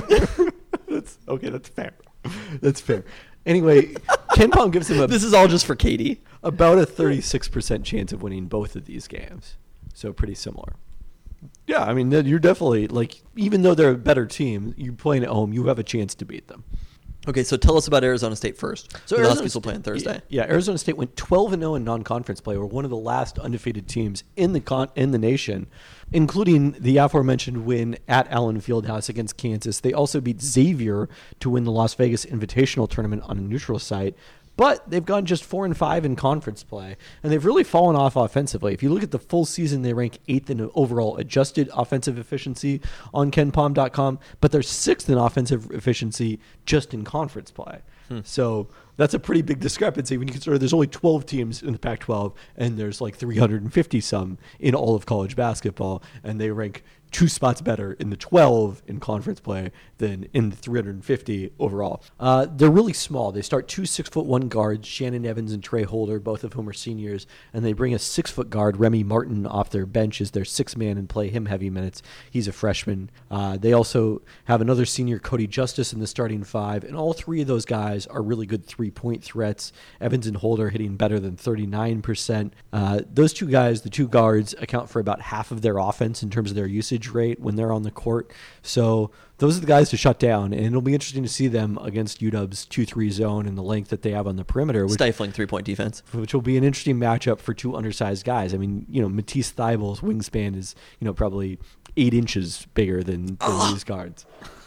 That's fair. That's fair. Anyway, KenPom gives him This is all just for Katie. about a 36% chance of winning both of these games. So pretty similar. Yeah, I mean, you're definitely, like, even though they're a better team, you're playing at home, you have a chance to beat them. Okay, so tell us about Arizona State first. So the Huskies will play on Thursday. Yeah, Arizona State went 12-0 in non-conference play. We're one of the last undefeated teams in the nation, including the aforementioned win at Allen Fieldhouse against Kansas. They also beat Xavier to win the Las Vegas Invitational Tournament on a neutral site. But they've gone just 4-5 in conference play, and they've really fallen off offensively. If you look at the full season, they rank 8th in overall adjusted offensive efficiency on KenPom.com, but they're 6th in offensive efficiency just in conference play. So that's a pretty big discrepancy when you consider there's only 12 teams in the Pac-12, and there's like 350 some in all of college basketball, and they rank 2 spots better in the 12 in conference play than in the 350 overall. They're really small. They start 2 6'1" guards, Shannon Evans and Trey Holder, both of whom are seniors, and they bring a 6-foot guard, Remy Martin, off their bench as their 6th man and play him heavy minutes. He's a freshman. They also have another senior, Cody Justice, in the starting 5, and all 3 of those guys are really good three-point threats. Evans and Holder hitting better than 39%. Those 2 guys, the 2 guards, account for about half of their offense in terms of their usage rate when they're on the court. So those are the guys to shut down, and it'll be interesting to see them against UW's 2-3 zone and the length that they have on the perimeter. Stifling three-point defense. Which will be an interesting matchup for 2 undersized guys. I mean, Matisse Thybulle's wingspan is, probably 8 inches bigger than these guards.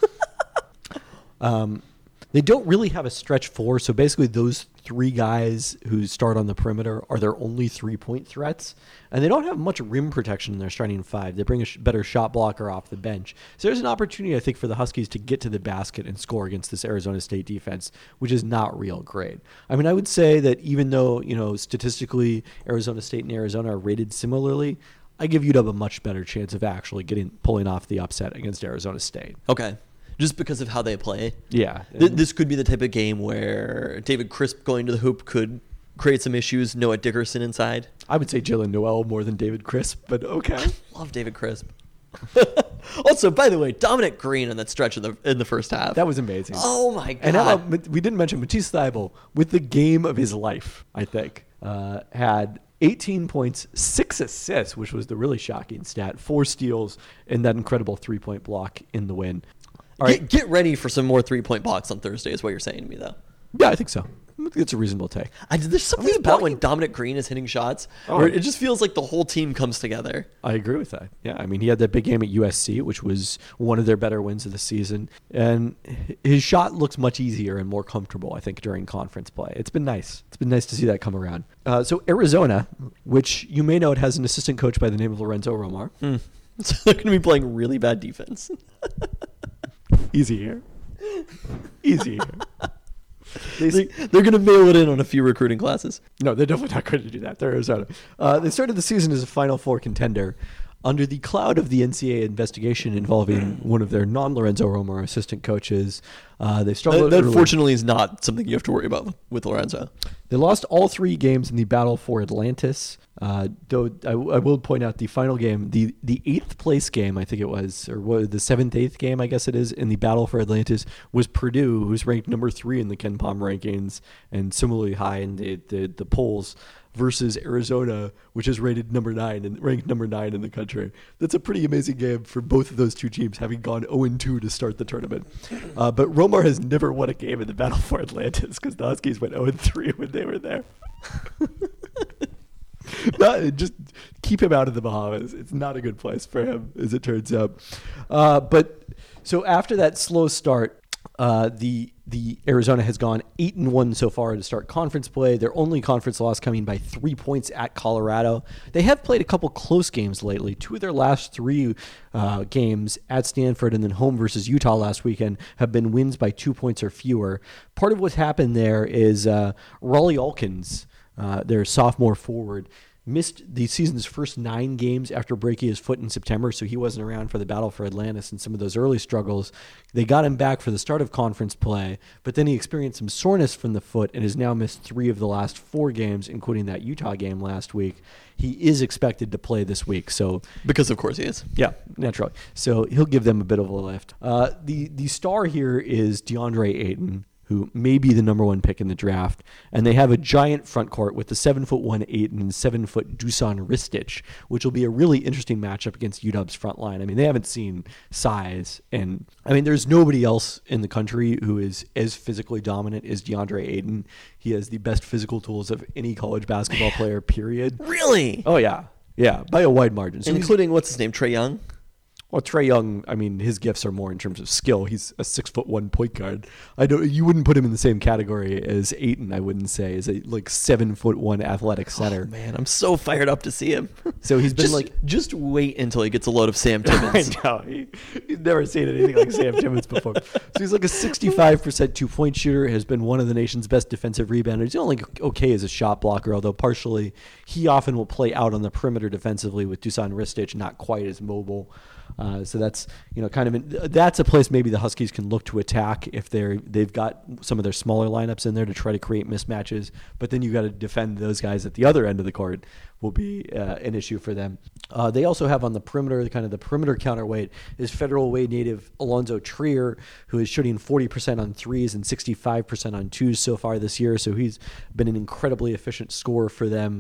They don't really have a stretch 4, so basically those 3 guys who start on the perimeter are their only 3-point threats, and they don't have much rim protection in their starting 5. They bring a better shot blocker off the bench. So there's an opportunity, I think, for the Huskies to get to the basket and score against this Arizona State defense, which is not real great. I mean, I would say that even though, statistically Arizona State and Arizona are rated similarly, I give UW a much better chance of actually pulling off the upset against Arizona State. Okay. Just because of how they play. Yeah. This could be the type of game where David Crisp going to the hoop could create some issues. Noah Dickerson inside. I would say Jalen Noel more than David Crisp, but okay. I love David Crisp. Also, by the way, Dominic Green on that stretch in the first half. That was amazing. Oh, my God. And we didn't mention Matisse Thybulle with the game of his life, I think. Had 18 points, 6 assists, which was the really shocking stat, 4 steals, and that incredible 3-point block in the win. All right. Get ready for some more 3-point blocks on Thursday is what you're saying to me, though. Yeah, I think so. I think it's a reasonable take. There's something about when Dominic Green is hitting shots where it just feels like the whole team comes together. I agree with that. Yeah, I mean, he had that big game at USC, which was one of their better wins of the season. And his shot looks much easier and more comfortable, I think, during conference play. It's been nice. It's been nice to see that come around. So Arizona, which you may know, it has an assistant coach by the name of Lorenzo Romar. So they're going to be playing really bad defense. Easy here. Easy here. They're going to mail it in on a few recruiting classes. No, they're definitely not going to do that. They're Arizona. They started the season as a Final Four contender under the cloud of the NCAA investigation involving one of their non-Lorenzo Romar assistant coaches. They struggled. That fortunately is not something you have to worry about with Lorenzo. They lost all 3 games in the battle for Atlantis. Though I will point out the final game, the 8th place game, I think it was, or the 7th, 8th game, I guess it is, in the battle for Atlantis was Purdue, who's ranked number 3 in the KenPom rankings and similarly high in the polls, versus Arizona, which is rated number 9 and ranked number 9 in the country. That's a pretty amazing game for both of those 2 teams, having gone 0-2 to start the tournament. But Romar has never won a game in the battle for Atlantis because the Huskies went 0-3 when they were there. Just keep him out of the Bahamas. It's not a good place for him, as it turns out. But so after that slow start, the Arizona has gone 8-1 so far to start conference play. Their only conference loss coming by 3 points at Colorado. They have played a couple close games lately. 2 of their last 3 games at Stanford and then home versus Utah last weekend have been wins by 2 points or fewer. Part of what's happened there is Raleigh Alkins, their sophomore forward, missed the season's first 9 games after breaking his foot in September, so he wasn't around for the battle for Atlantis and some of those early struggles. They got him back for the start of conference play, but then he experienced some soreness from the foot and has now missed 3 of the last 4 games, including that Utah game last week. He is expected to play this week, so because of course he is. Yeah, naturally. So he'll give them a bit of a lift. The star here is DeAndre Ayton, who may be the number 1 pick in the draft. And they have a giant front court with the 7'1" Ayton and 7' Dusan Ristic, which will be a really interesting matchup against UW's front line. I mean, they haven't seen size. And I mean, there's nobody else in the country who is as physically dominant as DeAndre Ayton. He has the best physical tools of any college basketball player, period. Really? Oh, yeah. Yeah, by a wide margin. So including, what's his name, Trae Young? Well, Trae Young, I mean, his gifts are more in terms of skill. He's a 6'1" point guard. You wouldn't put him in the same category as Ayton, I wouldn't say, as a 7'1" athletic center. Oh, man, I'm so fired up to see him. So he's been just wait until he gets a load of Sam Timmons. I know. He's never seen anything like Sam Timmons before. So he's like a 65% 2-point shooter, has been one of the nation's best defensive rebounders. He's only okay as a shot blocker, although partially he often will play out on the perimeter defensively with Dusan Ristic, not quite as mobile. So that's that's a place maybe the Huskies can look to attack if they've got some of their smaller lineups in there to try to create mismatches. But then you got to defend those guys at the other end of the court will be an issue for them. They also have on the perimeter, the perimeter counterweight is Federal Way native Alonzo Trier, who is shooting 40% on threes and 65% on twos so far this year. So he's been an incredibly efficient scorer for them.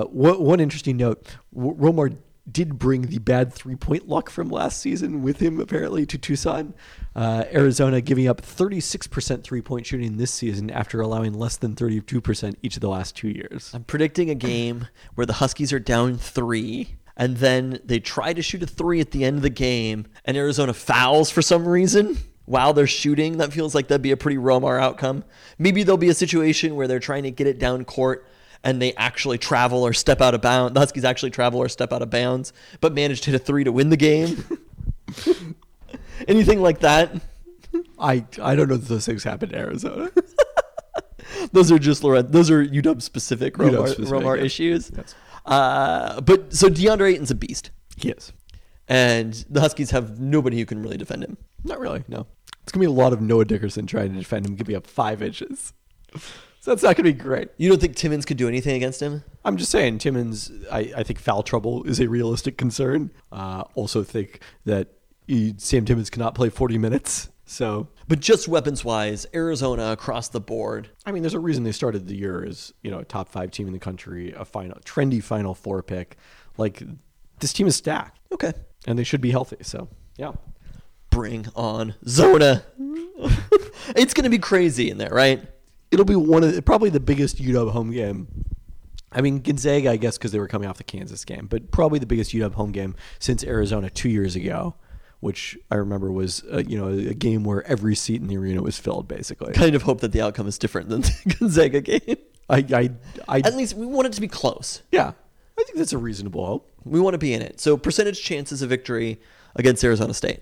One interesting note, Romar did bring the bad 3-point luck from last season with him apparently to Tucson. Arizona giving up 36% 3-point shooting this season after allowing less than 32% each of the last 2 years. I'm predicting a game where the Huskies are down 3 and then they try to shoot a 3 at the end of the game and Arizona fouls for some reason while they're shooting. That feels like that'd be a pretty Romar outcome. Maybe there'll be a situation where they're trying to get it down court and they actually travel or step out of bounds. The Huskies actually travel or step out of bounds, but manage to hit a 3 to win the game. Anything like that? I don't know if those things happen to Arizona. Those are just those are UW specific Romar issues. Yes. But so DeAndre Ayton's a beast. He is. And the Huskies have nobody who can really defend him. Not really, no. It's going to be a lot of Noah Dickerson trying to defend him, giving up 5 inches. So that's not going to be great. You don't think Timmons could do anything against him? I'm just saying, Timmons, I think foul trouble is a realistic concern. Also think that Sam Timmons cannot play 40 minutes. But just weapons-wise, Arizona across the board. I mean, there's a reason they started the year as a top 5 team in the country, a trendy Final Four pick. Like, this team is stacked. Okay. And they should be healthy, so, yeah. Bring on Zona. It's going to be crazy in there, right? It'll be probably the biggest UW home game. I mean, Gonzaga, I guess, because they were coming off the Kansas game, but probably the biggest UW home game since Arizona 2 years ago, which I remember was a game where every seat in the arena was filled, basically. Kind of hope that the outcome is different than the Gonzaga game. At least we want it to be close. Yeah, I think that's a reasonable hope. We want to be in it. So percentage chances of victory against Arizona State?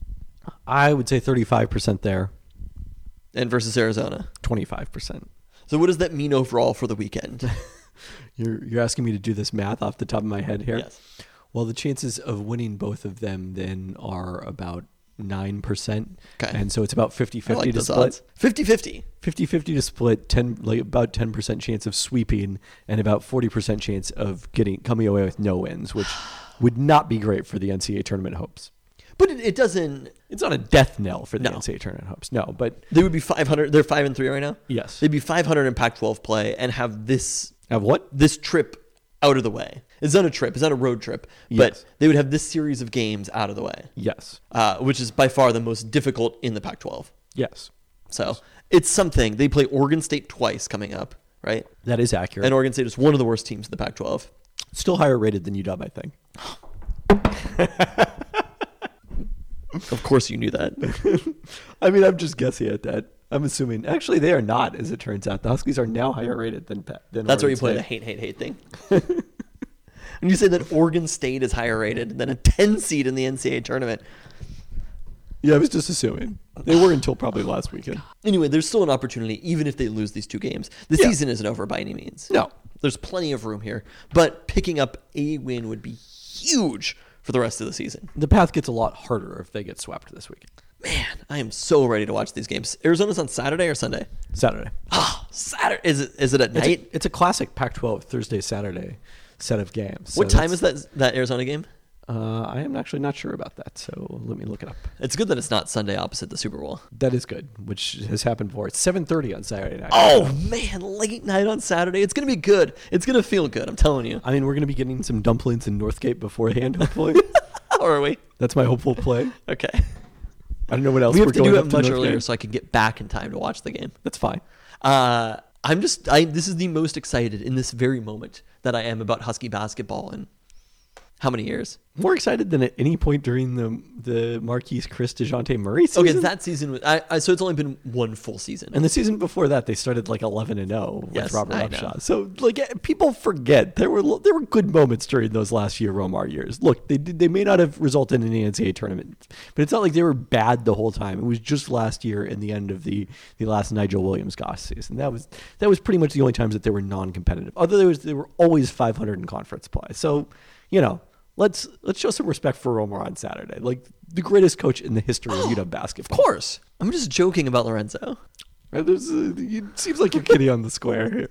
I would say 35% there. And versus Arizona? 25%. So what does that mean overall for the weekend? You're asking me to do this math off the top of my head here? Yes. Well, the chances of winning both of them then are about 9%. Okay. And so it's about 50-50 to split. 50-50. 50-50 to split, about 10% chance of sweeping and about 40% chance of coming away with no wins, which would not be great for the NCAA tournament hopes. But it doesn't. It's not a death knell for the NCAA tournament hopes. No, but they would be 500. They're 5-3 right now. Yes, they'd be 500 in Pac-12 play and have this. Have what? This trip out of the way. It's not a trip. It's not a road trip. But yes, they would have this series of games out of the way. Yes, which is by far the most difficult in the Pac-12. Yes. So it's something. They play Oregon State twice coming up, right? That is accurate. And Oregon State is one of the worst teams in the Pac-12. Still higher rated than UW, I think. Of course you knew that. I mean, I'm just guessing at that. I'm assuming. Actually, they are not, as it turns out. The Huskies are now higher rated than That's where you Oregon play State. the hate thing. And you say that Oregon State is higher rated than a 10 seed in the NCAA tournament. Yeah, I was just assuming. They were until probably last weekend. Anyway, there's still an opportunity, even if they lose these 2 games. The season isn't over by any means. No. There's plenty of room here. But picking up a win would be huge for the rest of the season. The path gets a lot harder if they get swept this weekend. Man, I am so ready to watch these games. Arizona's on Saturday or Sunday? Saturday. Oh, Saturday. Is it at night? It's a classic Pac-12 Thursday-Saturday set of games. What time is that Arizona game? I am actually not sure about that, so let me look it up. It's good that it's not Sunday opposite the Super Bowl. That is good, which has happened before. It's 7:30 on Saturday night. Oh, man, late night on Saturday. It's going to be good. It's going to feel good, I'm telling you. I mean, we're going to be getting some dumplings in Northgate beforehand, hopefully. Or are we? That's my hopeful play. Okay. I don't know what else We we're have to going do up it much Northgate. earlier so I can get back in time to watch the game. That's fine. This is the most excited in this very moment that I am about Husky basketball in how many years? More excited than at any point during the Marquise Chris DeJounte Murray season. Okay, that season was so it's only been one full season. And the season before that, they started like 11-0 with Yes, Robert I Upshaw. know. So like people forget there were good moments during those last few Romar years. Look, they may not have resulted in the NCAA tournament, but it's not like they were bad the whole time. It was just last year and the end of the last Nigel Williams-Goss season. That was pretty much the only times that they were non-competitive. They were always 500 in conference play. So, let's show some respect for Romar on Saturday. Like the greatest coach in the history of UW basketball. Of course. I'm just joking about Lorenzo. Right, it seems like you're kidding on the square here.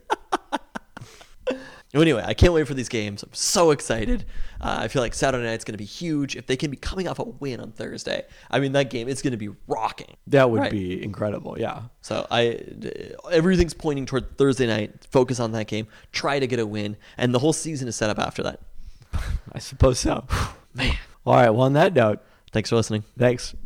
Anyway, I can't wait for these games. I'm so excited. I feel like Saturday night's going to be huge. If they can be coming off a win on Thursday, I mean, that game is going to be rocking. That would be incredible, yeah. So everything's pointing toward Thursday night. Focus on that game. Try to get a win. And the whole season is set up after that. I suppose so. Man. All right, well, on that note, Thanks for listening. thanks.